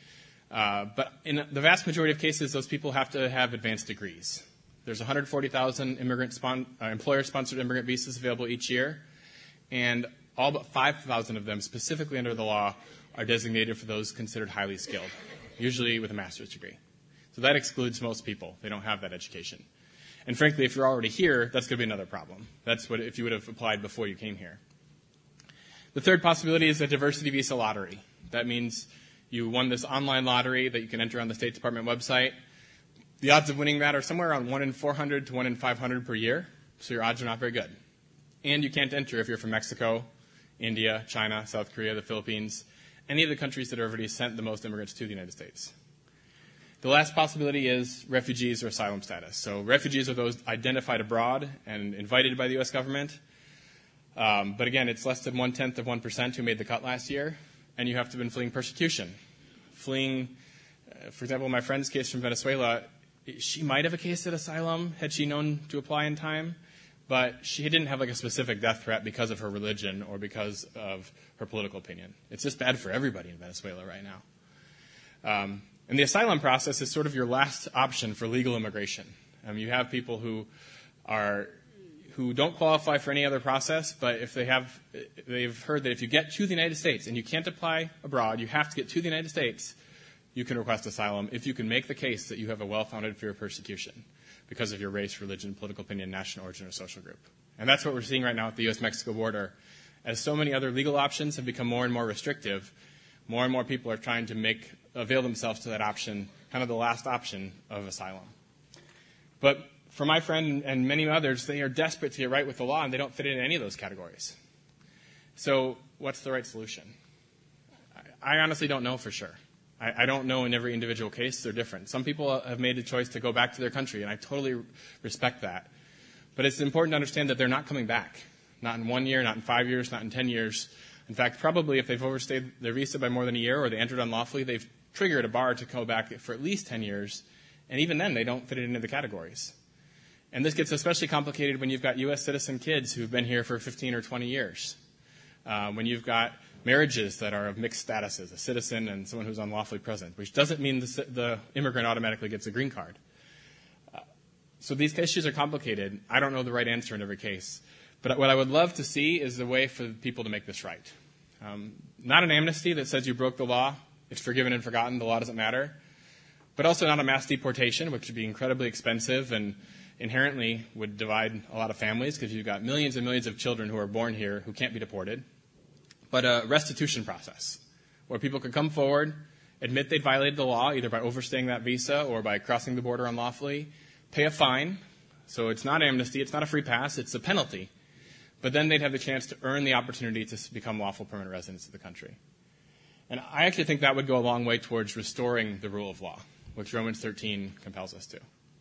Uh, but in the vast majority of cases, those people have to have advanced degrees. There's one hundred forty thousand immigrant spon- uh, employer-sponsored immigrant visas available each year, and all but five thousand of them, specifically under the law, are designated for those considered highly skilled, usually with a master's degree. So that excludes most people. They don't have that education. And frankly, if you're already here, that's going to be another problem. That's what if you would have applied before you came here. The third possibility is a diversity visa lottery. That means you won this online lottery that you can enter on the State Department website. The odds of winning that are somewhere around one in four hundred to one in five hundred per year, so your odds are not very good. And you can't enter if you're from Mexico, India, China, South Korea, the Philippines, any of the countries that have already sent the most immigrants to the United States. The last possibility is refugees or asylum status. So refugees are those identified abroad and invited by the U S government. Um, but again, it's less than one-tenth of one percent who made the cut last year, and you have to have been fleeing persecution. Fleeing, uh, for example, my friend's case from Venezuela, she might have a case at asylum had she known to apply in time, but she didn't have like a specific death threat because of her religion or because of her political opinion. It's just bad for everybody in Venezuela right now. Um, and the asylum process is sort of your last option for legal immigration. Um, you have people who are who don't qualify for any other process, but if they have, they've heard that if you get to the United States and you can't apply abroad, you have to get to the United States, you can request asylum if you can make the case that you have a well-founded fear of persecution because of your race, religion, political opinion, national origin, or social group. And that's what we're seeing right now at the U S Mexico border. As so many other legal options have become more and more restrictive, more and more people are trying to make avail themselves to that option, kind of the last option of asylum. But for my friend and many others, they are desperate to get right with the law, and they don't fit in any of those categories. So what's the right solution? I honestly don't know for sure. I, I don't know in every individual case. They're different. Some people have made the choice to go back to their country, and I totally respect that. But it's important to understand that they're not coming back. Not in one year, not in five years, not in ten years. In fact, probably if they've overstayed their visa by more than a year or they entered unlawfully, they've triggered a bar to go back for at least ten years. And even then, they don't fit it into the categories. And this gets especially complicated when you've got U S citizen kids who've been here for fifteen or twenty years. Uh, when you've got marriages that are of mixed statuses, a citizen and someone who's unlawfully present, which doesn't mean the, the immigrant automatically gets a green card. Uh, so these issues are complicated. I don't know the right answer in every case. But what I would love to see is a way for people to make this right. Um, not an amnesty that says you broke the law, it's forgiven and forgotten, the law doesn't matter. But also not a mass deportation, which would be incredibly expensive and inherently would divide a lot of families because you've got millions and millions of children who are born here who can't be deported. But a restitution process where people could come forward, admit they'd violated the law either by overstaying that visa or by crossing the border unlawfully, pay a fine. So it's not amnesty, it's not a free pass, it's a penalty. But then they'd have the chance to earn the opportunity to become lawful permanent residents of the country. And I actually think that would go a long way towards restoring the rule of law, which Romans thirteen compels us to.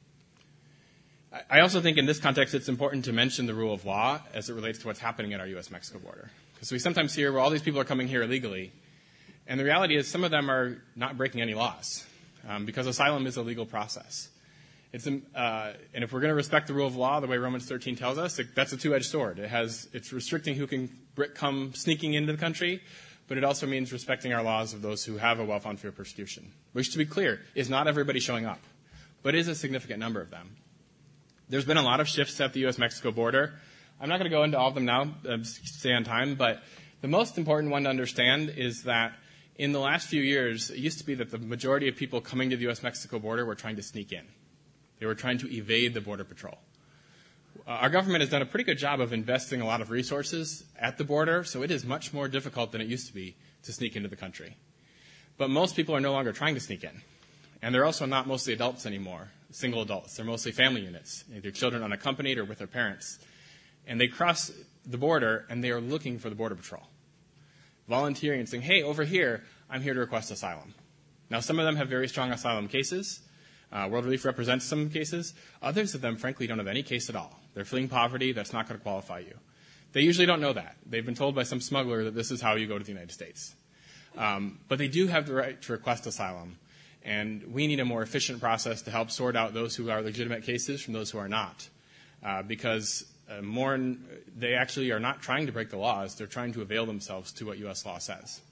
I also think in this context it's important to mention the rule of law as it relates to what's happening at our U S Mexico border. Because we sometimes hear, well, all these people are coming here illegally. And the reality is some of them are not breaking any laws um, because asylum is a legal process. It's, uh, and if we're going to respect the rule of law the way Romans thirteen tells us, it, that's a two-edged sword. It has, it's restricting who can come sneaking into the country, but it also means respecting our laws of those who have a well-founded fear of persecution, which, to be clear, is not everybody showing up, but is a significant number of them. There's been a lot of shifts at the U S Mexico border. I'm not going to go into all of them now, uh, stay on time, but the most important one to understand is that in the last few years, it used to be that the majority of people coming to the U S Mexico border were trying to sneak in. They were trying to evade the Border Patrol. Uh, our government has done a pretty good job of investing a lot of resources at the border, so it is much more difficult than it used to be to sneak into the country. But most people are no longer trying to sneak in. And they're also not mostly adults anymore, single adults. They're mostly family units, either children unaccompanied or with their parents. And they cross the border, and they are looking for the Border Patrol, volunteering and saying, hey, over here, I'm here to request asylum. Now, some of them have very strong asylum cases. Uh, World Relief represents some cases. Others of them, frankly, don't have any case at all. They're fleeing poverty. That's not going to qualify you. They usually don't know that. They've been told by some smuggler that this is how you go to the United States. Um, but they do have the right to request asylum. And we need a more efficient process to help sort out those who are legitimate cases from those who are not. Uh, because uh, more, they actually are not trying to break the laws. They're trying to avail themselves to what U S law says.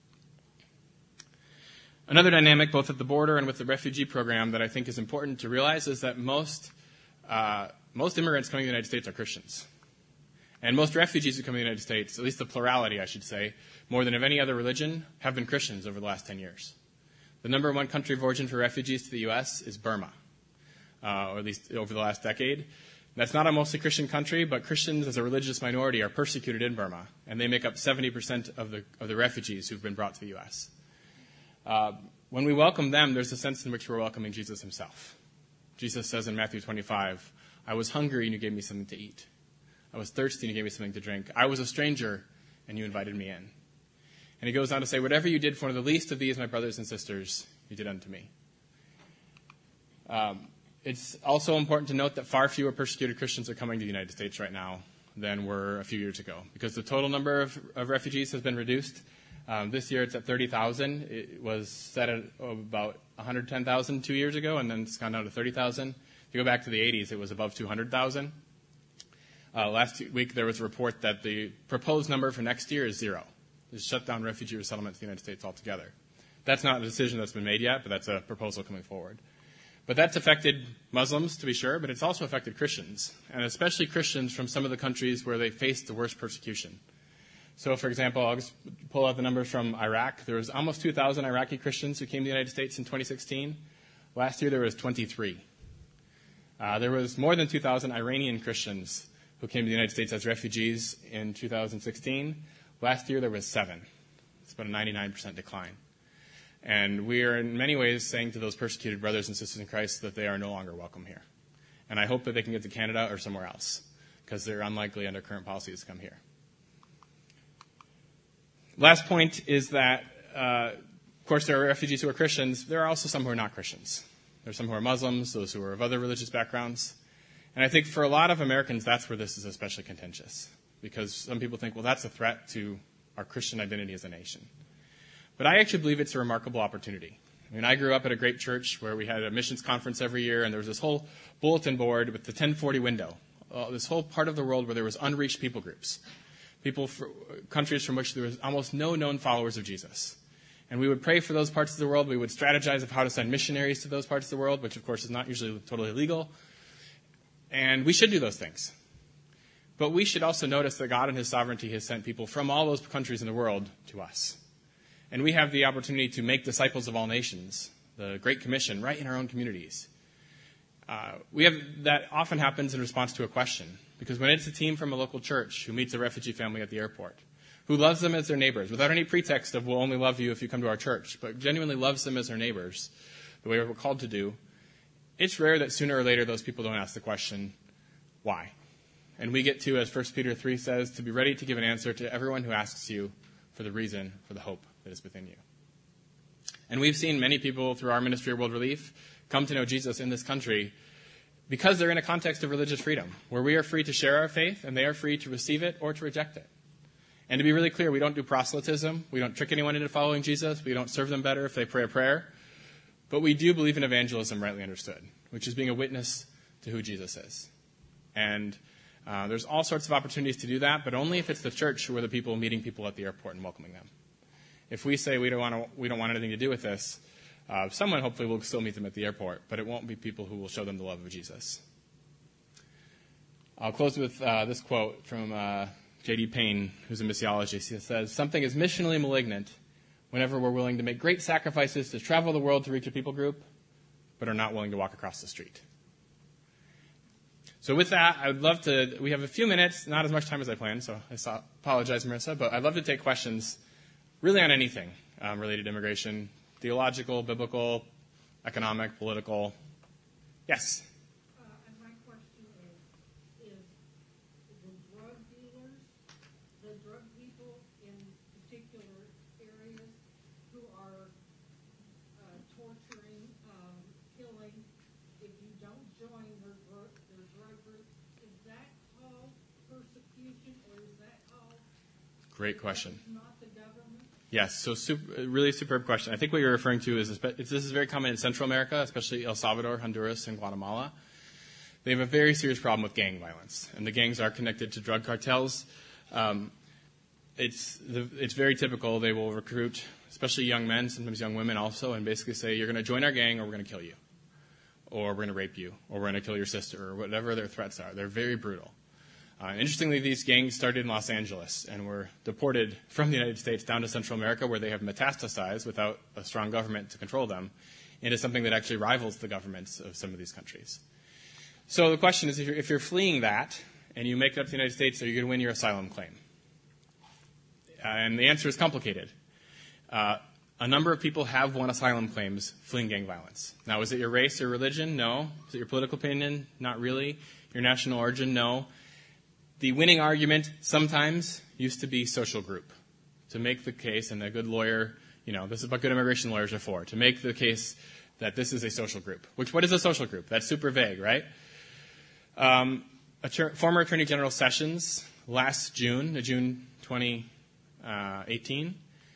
Another dynamic, both at the border and with the refugee program, that I think is important to realize is that most, uh, most immigrants coming to the United States are Christians. And most refugees who come to the United States, at least the plurality, I should say, more than of any other religion, have been Christians over the last ten years. The number one country of origin for refugees to the U S is Burma, uh, or at least over the last decade. That's not a mostly Christian country, but Christians as a religious minority are persecuted in Burma, and they make up seventy percent of the, of the refugees who've been brought to the U S. Uh, when we welcome them, there's a sense in which we're welcoming Jesus himself. Jesus says in Matthew twenty-five, I was hungry and you gave me something to eat. I was thirsty and you gave me something to drink. I was a stranger and you invited me in. And he goes on to say, whatever you did for one of the least of these, my brothers and sisters, you did unto me. Um, it's also important to note that far fewer persecuted Christians are coming to the United States right now than were a few years ago, because the total number of, of refugees has been reduced. Um, this year it's at thirty thousand. It was set at oh, about one hundred ten thousand two years ago, and then it's gone down to thirty thousand. If you go back to the eighties, it was above two hundred thousand. Uh, last week there was a report that the proposed number for next year is zero. It's shut down refugee resettlement in the United States altogether. That's not a decision that's been made yet, but that's a proposal coming forward. But that's affected Muslims, to be sure, but it's also affected Christians, and especially Christians from some of the countries where they faced the worst persecution. So, for example, I'll just pull out the numbers from Iraq. There was almost two thousand Iraqi Christians who came to the United States in twenty sixteen. Last year there was twenty-three. Uh, there was more than two thousand Iranian Christians who came to the United States as refugees in two thousand sixteen. Last year there was seven. It's about a ninety-nine percent decline. And we are in many ways saying to those persecuted brothers and sisters in Christ that they are no longer welcome here. And I hope that they can get to Canada or somewhere else, because they're unlikely under current policies to come here. Last point is that, uh, of course, there are refugees who are Christians. There are also some who are not Christians. There are some who are Muslims, those who are of other religious backgrounds. And I think for a lot of Americans, that's where this is especially contentious, because some people think, well, that's a threat to our Christian identity as a nation. But I actually believe it's a remarkable opportunity. I mean, I grew up at a great church where we had a missions conference every year, and there was this whole bulletin board with the ten forty window, uh, this whole part of the world where there was unreached people groups, people for, countries from which there was almost no known followers of Jesus. And we would pray for those parts of the world. We would strategize of how to send missionaries to those parts of the world, which, of course, is not usually totally legal. And we should do those things. But we should also notice that God in his sovereignty has sent people from all those countries in the world to us. And we have the opportunity to make disciples of all nations, the Great Commission, right in our own communities. Uh, we have that often happens in response to a question, because when it's a team from a local church who meets a refugee family at the airport, who loves them as their neighbors, without any pretext of we'll only love you if you come to our church, but genuinely loves them as their neighbors, the way we're called to do, it's rare that sooner or later those people don't ask the question, why? And we get to, as First Peter three says, to be ready to give an answer to everyone who asks you for the reason, for the hope that is within you. And we've seen many people through our ministry of World Relief come to know Jesus in this country because they're in a context of religious freedom, where we are free to share our faith and they are free to receive it or to reject it. And to be really clear, we don't do proselytism. We don't trick anyone into following Jesus. We don't serve them better if they pray a prayer. But we do believe in evangelism rightly understood, which is being a witness to who Jesus is. And uh, there's all sorts of opportunities to do that, but only if it's the church who are the people meeting people at the airport and welcoming them. If we say we don't want to, we don't want anything to do with this, uh, someone hopefully will still meet them at the airport, but it won't be people who will show them the love of Jesus. I'll close with uh, this quote from uh, J D Payne, who's a missiologist. He says, "Something is missionally malignant whenever we're willing to make great sacrifices to travel the world to reach a people group, but are not willing to walk across the street." So with that, I would love to, we have a few minutes, not as much time as I planned, so I saw, apologize, Marissa, but I'd love to take questions really on anything um, related to immigration, theological, biblical, economic, political. Yes? Uh, and my question is, is the drug dealers, the drug people in particular areas who are uh, torturing, um, killing, if you don't join their, their drug group, is that called persecution or is that called... Great question. Not the government? Yes, so super, really superb question. I think what you're referring to is, this is very common in Central America, especially El Salvador, Honduras, and Guatemala. They have a very serious problem with gang violence, and the gangs are connected to drug cartels. Um, it's, the, it's very typical. They will recruit, especially young men, sometimes young women also, and basically say, you're going to join our gang or we're going to kill you, or we're going to rape you, or we're going to kill your sister, or whatever their threats are. They're very brutal. Uh, interestingly, these gangs started in Los Angeles and were deported from the United States down to Central America, where they have metastasized without a strong government to control them, into something that actually rivals the governments of some of these countries. So the question is, if you're, if you're fleeing that and you make it up to the United States, are you going to win your asylum claim? Uh, and the answer is complicated. Uh, a number of people have won asylum claims fleeing gang violence. Now, is it your race or religion? No. Is it your political opinion? Not really. Your national origin? No. The winning argument sometimes used to be social group, to make the case, and a good lawyer, you know, this is what good immigration lawyers are for, to make the case that this is a social group. Which, what is a social group? That's super vague, right? Um, Attor- former Attorney General Sessions, last June, June twenty eighteen,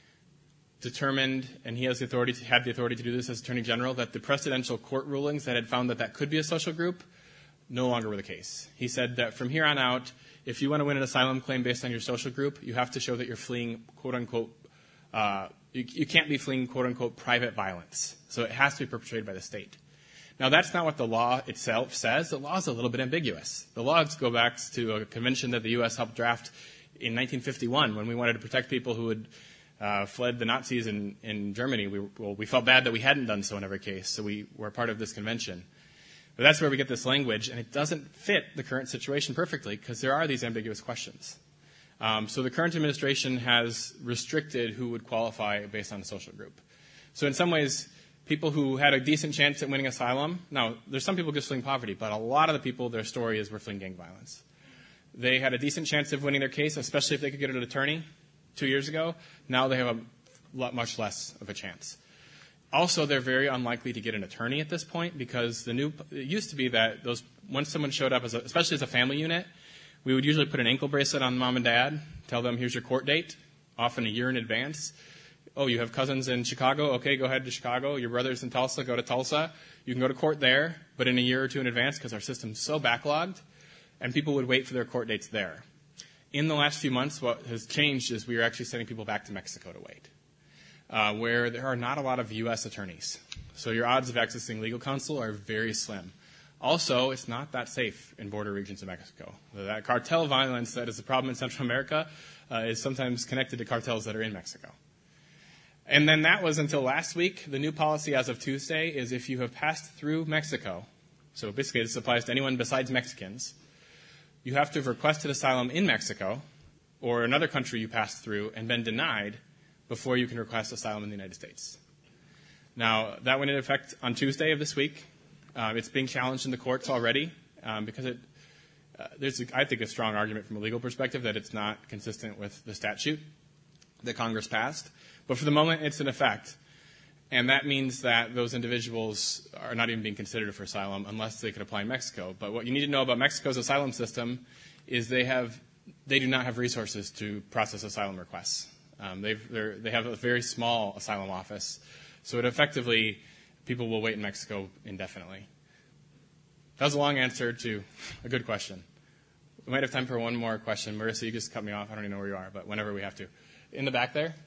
determined, and he has the authority to, had the authority to do this as Attorney General, that the precedential court rulings that had found that that could be a social group no longer were the case. He said that from here on out, if you want to win an asylum claim based on your social group, you have to show that you're fleeing, quote-unquote, uh, you, you can't be fleeing, quote-unquote, private violence. So it has to be perpetrated by the state. Now, that's not what the law itself says. The law is a little bit ambiguous. The laws go back to a convention that the U S helped draft in nineteen fifty-one when we wanted to protect people who had uh, fled the Nazis in, in Germany. We, well, we felt bad that we hadn't done so in every case, so we were part of this convention. But that's where we get this language, and it doesn't fit the current situation perfectly because there are these ambiguous questions. Um, so the current administration has restricted who would qualify based on a social group. So in some ways, people who had a decent chance at winning asylum, now there's some people just fleeing poverty, but a lot of the people, their story is we're fleeing gang violence. They had a decent chance of winning their case, especially if they could get an attorney two years ago. Now they have a lot, much less of a chance. Also, they're very unlikely to get an attorney at this point because the new, it used to be that those, once someone showed up, as a, especially as a family unit, we would usually put an ankle bracelet on mom and dad, tell them here's your court date, often a year in advance. Oh, you have cousins in Chicago? Okay, go ahead to Chicago. Your brother's in Tulsa? Go to Tulsa. You can go to court there, but in a year or two in advance because our system's so backlogged, and people would wait for their court dates there. In the last few months, what has changed is we are actually sending people back to Mexico to wait. Uh, where there are not a lot of U S attorneys. So your odds of accessing legal counsel are very slim. Also, it's not that safe in border regions of Mexico. That cartel violence that is a problem in Central America uh, is sometimes connected to cartels that are in Mexico. And then that was until last week. The new policy as of Tuesday is if you have passed through Mexico, so basically this applies to anyone besides Mexicans, you have to have requested asylum in Mexico or another country you passed through and been denied before you can request asylum in the United States. Now, that went into effect on Tuesday of this week. Um, it's being challenged in the courts already um, because it, uh, there's, a, I think, a strong argument from a legal perspective that it's not consistent with the statute that Congress passed. But for the moment, it's in effect. And that means that those individuals are not even being considered for asylum unless they could apply in Mexico. But what you need to know about Mexico's asylum system is they have, they do not have resources to process asylum requests. Um, they've, they have a very small asylum office, so it effectively, people will wait in Mexico indefinitely. That was a long answer to a good question. We might have time for one more question. Marissa, you just cut me off. I don't even know where you are, but whenever we have to. In the back there.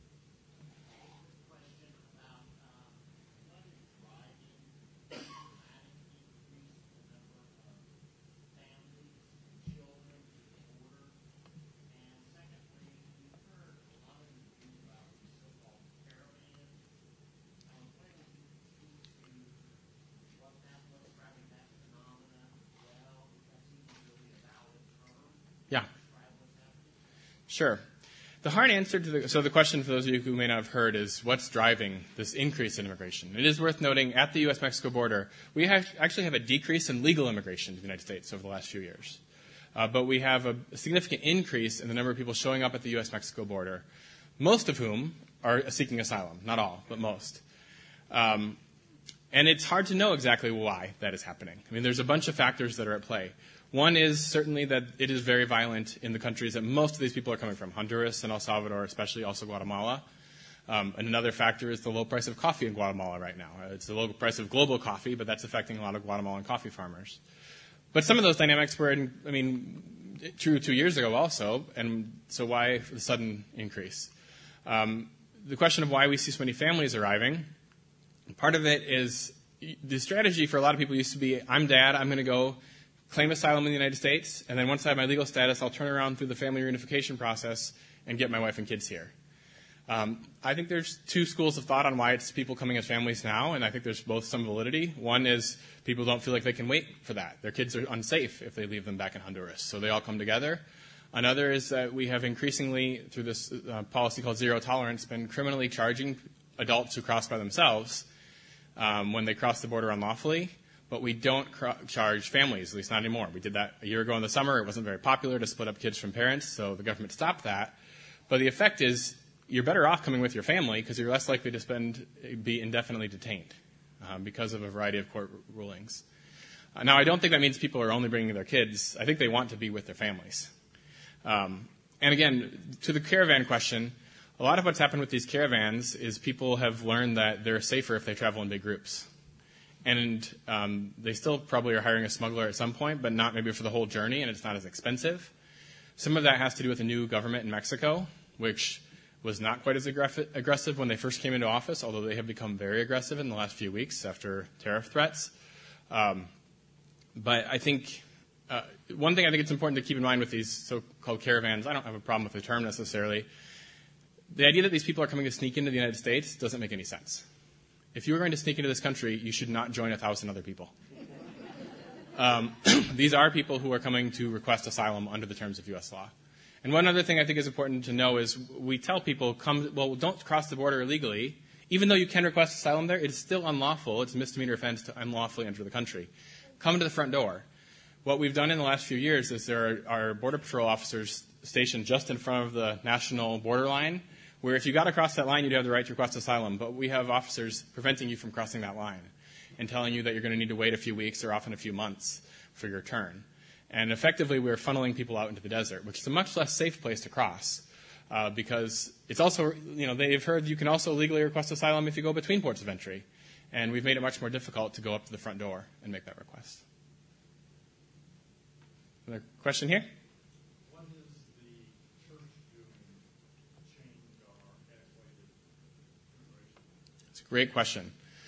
Yeah. Sure. The hard answer to the, so the question for those of you who may not have heard is what's driving this increase in immigration? It is worth noting at the U S Mexico border, we have, actually have a decrease in legal immigration to the United States over the last few years. Uh, but we have a, a significant increase in the number of people showing up at the U S Mexico border, most of whom are seeking asylum. Not all, but most. Um, and it's hard to know exactly why that is happening. I mean, there's a bunch of factors that are at play. One is certainly that it is very violent in the countries that most of these people are coming from, Honduras and El Salvador, especially also Guatemala. Um, and another factor is the low price of coffee in Guatemala right now. Uh, it's the low price of global coffee, but that's affecting a lot of Guatemalan coffee farmers. But some of those dynamics were, in, I mean, true two years ago also, and so why the sudden increase? Um, the question of why we see so many families arriving, part of it is the strategy for a lot of people used to be, I'm dad, I'm going to go claim asylum in the United States, and then once I have my legal status, I'll turn around through the family reunification process and get my wife and kids here. Um, I think there's two schools of thought on why it's people coming as families now, and I think there's both some validity. One is people don't feel like they can wait for that. Their kids are unsafe if they leave them back in Honduras, so they all come together. Another is that we have increasingly, through this uh, policy called zero tolerance, been criminally charging adults who cross by themselves um, when they cross the border unlawfully, but we don't cr- charge families, at least not anymore. We did that a year ago in the summer. It wasn't very popular to split up kids from parents, so the government stopped that. But the effect is you're better off coming with your family because you're less likely to spend be indefinitely detained um, because of a variety of court rulings. Uh, now, I don't think that means people are only bringing their kids. I think they want to be with their families. Um, and again, to the caravan question, a lot of what's happened with these caravans is people have learned that they're safer if they travel in big groups. And um, they still probably are hiring a smuggler at some point, but not maybe for the whole journey, and it's not as expensive. Some of that has to do with the new government in Mexico, which was not quite as aggressive when they first came into office, although they have become very aggressive in the last few weeks after tariff threats. Um, but I think uh, one thing I think it's important to keep in mind with these so-called caravans, I don't have a problem with the term necessarily, the idea that these people are coming to sneak into the United States doesn't make any sense. If you were going to sneak into this country, you should not join a thousand other people. Um, these are people who are coming to request asylum under the terms of U S law. And one other thing I think is important to know is we tell people, come, well, don't cross the border illegally. Even though you can request asylum there, it's still unlawful. It's a misdemeanor offense to unlawfully enter the country. Come to the front door. What we've done in the last few years is there are, are Border Patrol officers stationed just in front of the national border line, where if you got across that line, you'd have the right to request asylum. But we have officers preventing you from crossing that line and telling you that you're going to need to wait a few weeks or often a few months for your turn. And effectively, we're funneling people out into the desert, which is a much less safe place to cross uh, because it's also, you know, they've heard you can also legally request asylum if you go between ports of entry. And we've made it much more difficult to go up to the front door and make that request. Another question here? What is the church doing to change our pathway to immigration? It's a great question.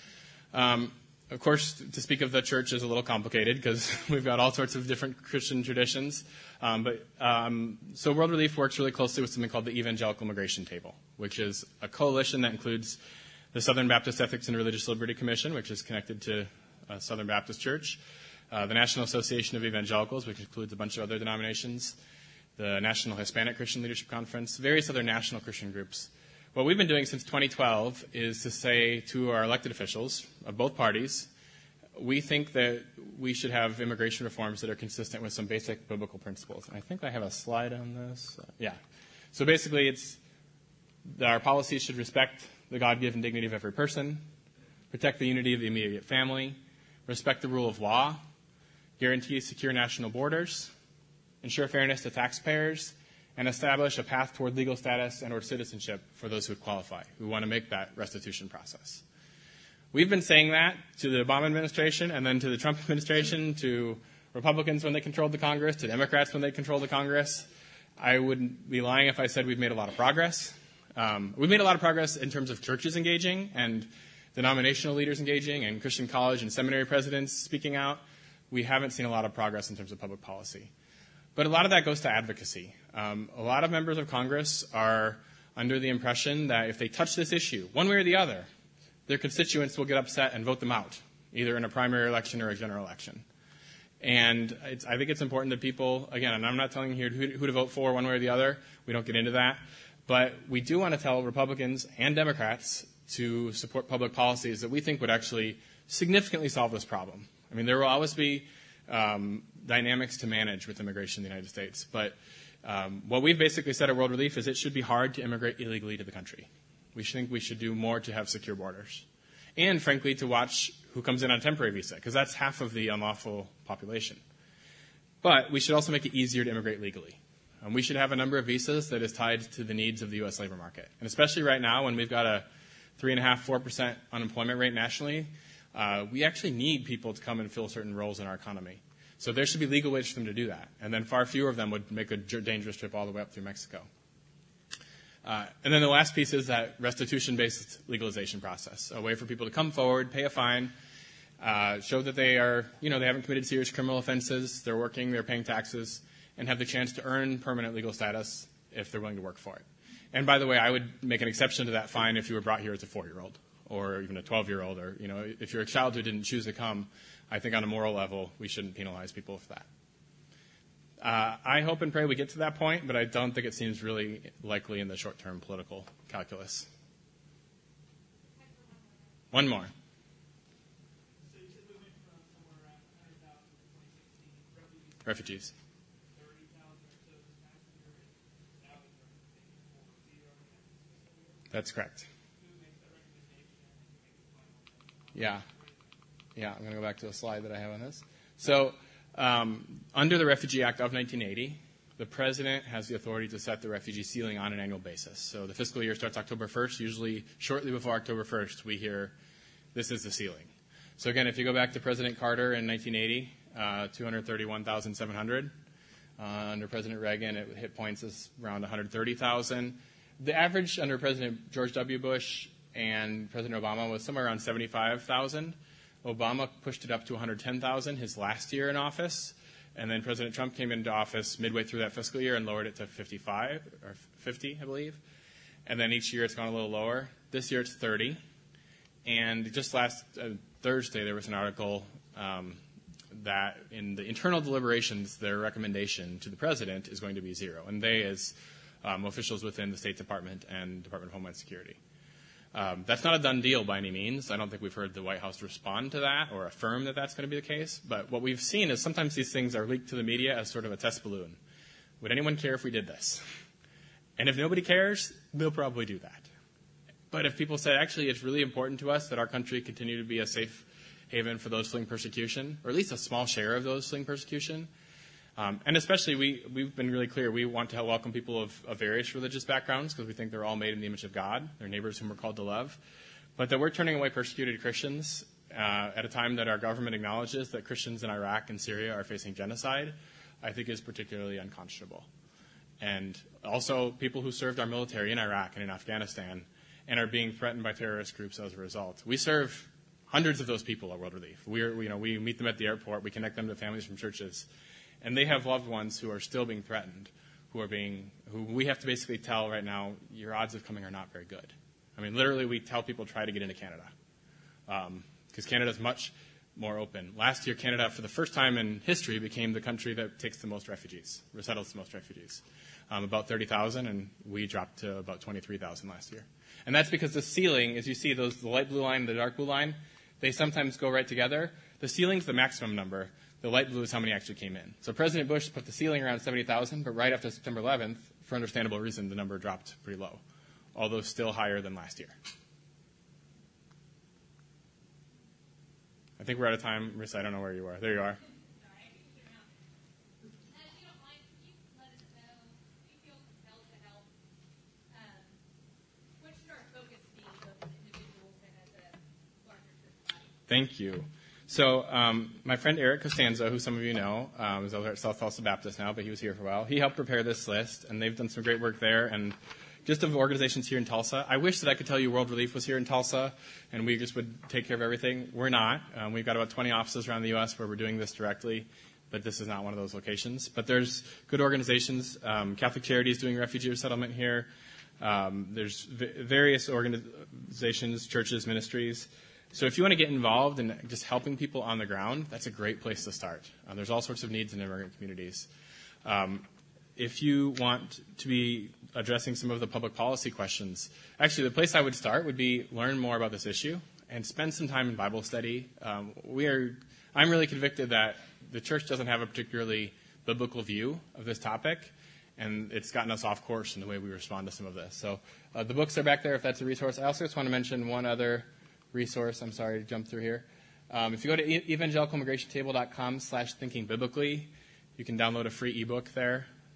Um, Of course, to speak of the church is a little complicated because we've got all sorts of different Christian traditions. Um, but um, so World Relief works really closely with something called the Evangelical Immigration Table, which is a coalition that includes the Southern Baptist Ethics and Religious Liberty Commission, which is connected to uh, Southern Baptist Church, uh, the National Association of Evangelicals, which includes a bunch of other denominations, the National Hispanic Christian Leadership Conference, various other national Christian groups. What we've been doing since twenty twelve is to say to our elected officials of both parties, we think that we should have immigration reforms that are consistent with some basic biblical principles. And I think I have a slide on this. Uh, yeah. So basically, it's that our policies should respect the God-given dignity of every person, protect the unity of the immediate family, respect the rule of law, guarantee secure national borders, ensure fairness to taxpayers, and establish a path toward legal status and or citizenship for those who would qualify, who want to make that restitution process. We've been saying that to the Obama administration and then to the Trump administration, to Republicans when they controlled the Congress, to Democrats when they controlled the Congress. I would be lying if I said we've made a lot of progress. Um, we've made a lot of progress in terms of churches engaging and denominational leaders engaging and Christian college and seminary presidents speaking out. We haven't seen a lot of progress in terms of public policy. But a lot of that goes to advocacy. Um, a lot of members of Congress are under the impression that if they touch this issue, one way or the other, their constituents will get upset and vote them out, either in a primary election or a general election. And it's, I think it's important that people, again, and I'm not telling you here who, who to vote for one way or the other. We don't get into that. But we do want to tell Republicans and Democrats to support public policies that we think would actually significantly solve this problem. I mean, there will always be um, dynamics to manage with immigration in the United States. But um, what we've basically said at World Relief is it should be hard to immigrate illegally to the country. We think we should do more to have secure borders. And, frankly, to watch who comes in on a temporary visa, because that's half of the unlawful population. But we should also make it easier to immigrate legally. Um, we should have a number of visas that is tied to the needs of the U S labor market. And especially right now when we've got a three point five, four percent unemployment rate nationally, uh, we actually need people to come and fill certain roles in our economy. So there should be legal ways for them to do that. And then far fewer of them would make a dangerous trip all the way up through Mexico. Uh, and then the last piece is that restitution-based legalization process, a way for people to come forward, pay a fine, uh, show that they are, you know, they haven't committed serious criminal offenses, they're working, they're paying taxes, and have the chance to earn permanent legal status if they're willing to work for it. And by the way, I would make an exception to that fine if you were brought here as a four-year-old or even a twelve-year-old, or, you know, if you're a child who didn't choose to come. I think on a moral level, we shouldn't penalize people for that. Uh, I hope and pray we get to that point, but I don't think it seems really likely in the short-term political calculus. One more. So you said we went from somewhere around one hundred thousand in twenty sixteen Refugees. refugees, thirty thousand or so this past year, and now we're thinking for zero next fiscal year. That's correct. Who makes that recommendation and who makes the final? Yeah. Yeah, I'm going to go back to a slide that I have on this. So um, under the Refugee Act of nineteen eighty, the president has the authority to set the refugee ceiling on an annual basis. So the fiscal year starts October first. Usually shortly before October first, we hear this is the ceiling. So again, if you go back to President Carter in nineteen eighty, uh, two hundred thirty-one thousand seven hundred. Uh, under President Reagan, it hit points as around one hundred thirty thousand. The average under President George W. Bush and President Obama was somewhere around seventy-five thousand. Obama pushed it up to one hundred ten thousand his last year in office, and then President Trump came into office midway through that fiscal year and lowered it to fifty-five or fifty, I believe. And then each year it's gone a little lower. This year it's thirty. And just last uh, Thursday there was an article um, that in the internal deliberations, their recommendation to the president is going to be zero. And they, as um, officials within the State Department and Department of Homeland Security. Um, that's not a done deal by any means. I don't think we've heard the White House respond to that or affirm that that's going to be the case. But what we've seen is sometimes these things are leaked to the media as sort of a test balloon. Would anyone care if we did this? And if nobody cares, they'll probably do that. But if people say, actually, it's really important to us that our country continue to be a safe haven for those fleeing persecution, or at least a small share of those fleeing persecution, Um, and especially, we, we've been really clear, we want to welcome people of, of various religious backgrounds because we think they're all made in the image of God. They're neighbors whom we're called to love. But that we're turning away persecuted Christians uh, at a time that our government acknowledges that Christians in Iraq and Syria are facing genocide, I think is particularly unconscionable. And also people who served our military in Iraq and in Afghanistan and are being threatened by terrorist groups as a result. We serve hundreds of those people at World Relief. We're, you know, we meet them at the airport. We connect them to families from churches. And they have loved ones who are still being threatened, who are being, who we have to basically tell right now, your odds of coming are not very good. I mean, literally, we tell people try to get into Canada because um, Canada is much more open. Last year, Canada, for the first time in history, became the country that takes the most refugees, resettles the most refugees, um, about thirty thousand, and we dropped to about twenty-three thousand last year. And that's because the ceiling, as you see, those the light blue line and the dark blue line, they sometimes go right together. The ceiling's the maximum number. The light blue is how many actually came in. So President Bush put the ceiling around seventy thousand, but right after September eleventh, for understandable reason, the number dropped pretty low, although still higher than last year. I think we're out of time. Marissa, I don't know where you are. There you are. Thank you. So um, my friend Eric Costanzo, who some of you know, um, is over at South Tulsa Baptist now, but he was here for a while. He helped prepare this list, and they've done some great work there. And just of organizations here in Tulsa, I wish that I could tell you World Relief was here in Tulsa, and we just would take care of everything. We're not. Um, we've got about twenty offices around the U S where we're doing this directly, but this is not one of those locations. But there's good organizations. Um, Catholic Charities doing refugee resettlement here. Um, there's v- various organizations, churches, ministries. So if you want to get involved in just helping people on the ground, that's a great place to start. Uh, there's all sorts of needs in immigrant communities. Um, if you want to be addressing some of the public policy questions, actually the place I would start would be learn more about this issue and spend some time in Bible study. Um, we are, I'm really convicted that the church doesn't have a particularly biblical view of this topic, and it's gotten us off course in the way we respond to some of this. So uh, the books are back there if that's a resource. I also just want to mention one other resource. I'm sorry to jump through here. Um, if you go to evangelical immigration table dot com slash thinking biblically, you can download a free ebook there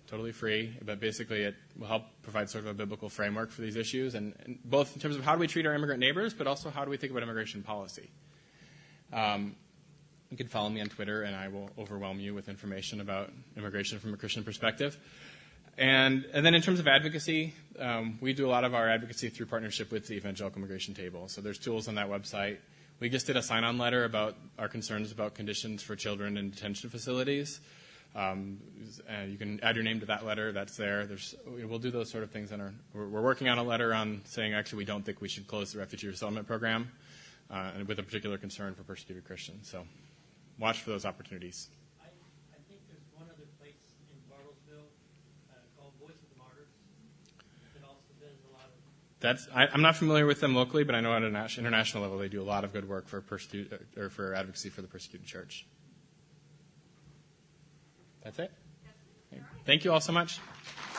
totally free, but basically it will help provide sort of a biblical framework for these issues, and, and both in terms of how do we treat our immigrant neighbors, but also how do we think about immigration policy. Um, you can follow me on Twitter, and I will overwhelm you with information about immigration from a Christian perspective. And, and then in terms of advocacy, um, we do a lot of our advocacy through partnership with the Evangelical Immigration Table. So there's tools on that website. We just did a sign-on letter about our concerns about conditions for children in detention facilities. Um, and you can add your name to that letter. That's there. There's, we'll do those sort of things. In our, we're, we're working on a letter on saying actually we don't think we should close the refugee resettlement program, uh, and with a particular concern for persecuted Christians. So watch for those opportunities. I, I think there's one other place in Bartlesville uh, called Voice of the Martyrs that also does a lot of. That's I, I'm not familiar with them locally, but I know at an international level they do a lot of good work for persecute, or for advocacy for the persecuted church. That's it. Thank you all so much.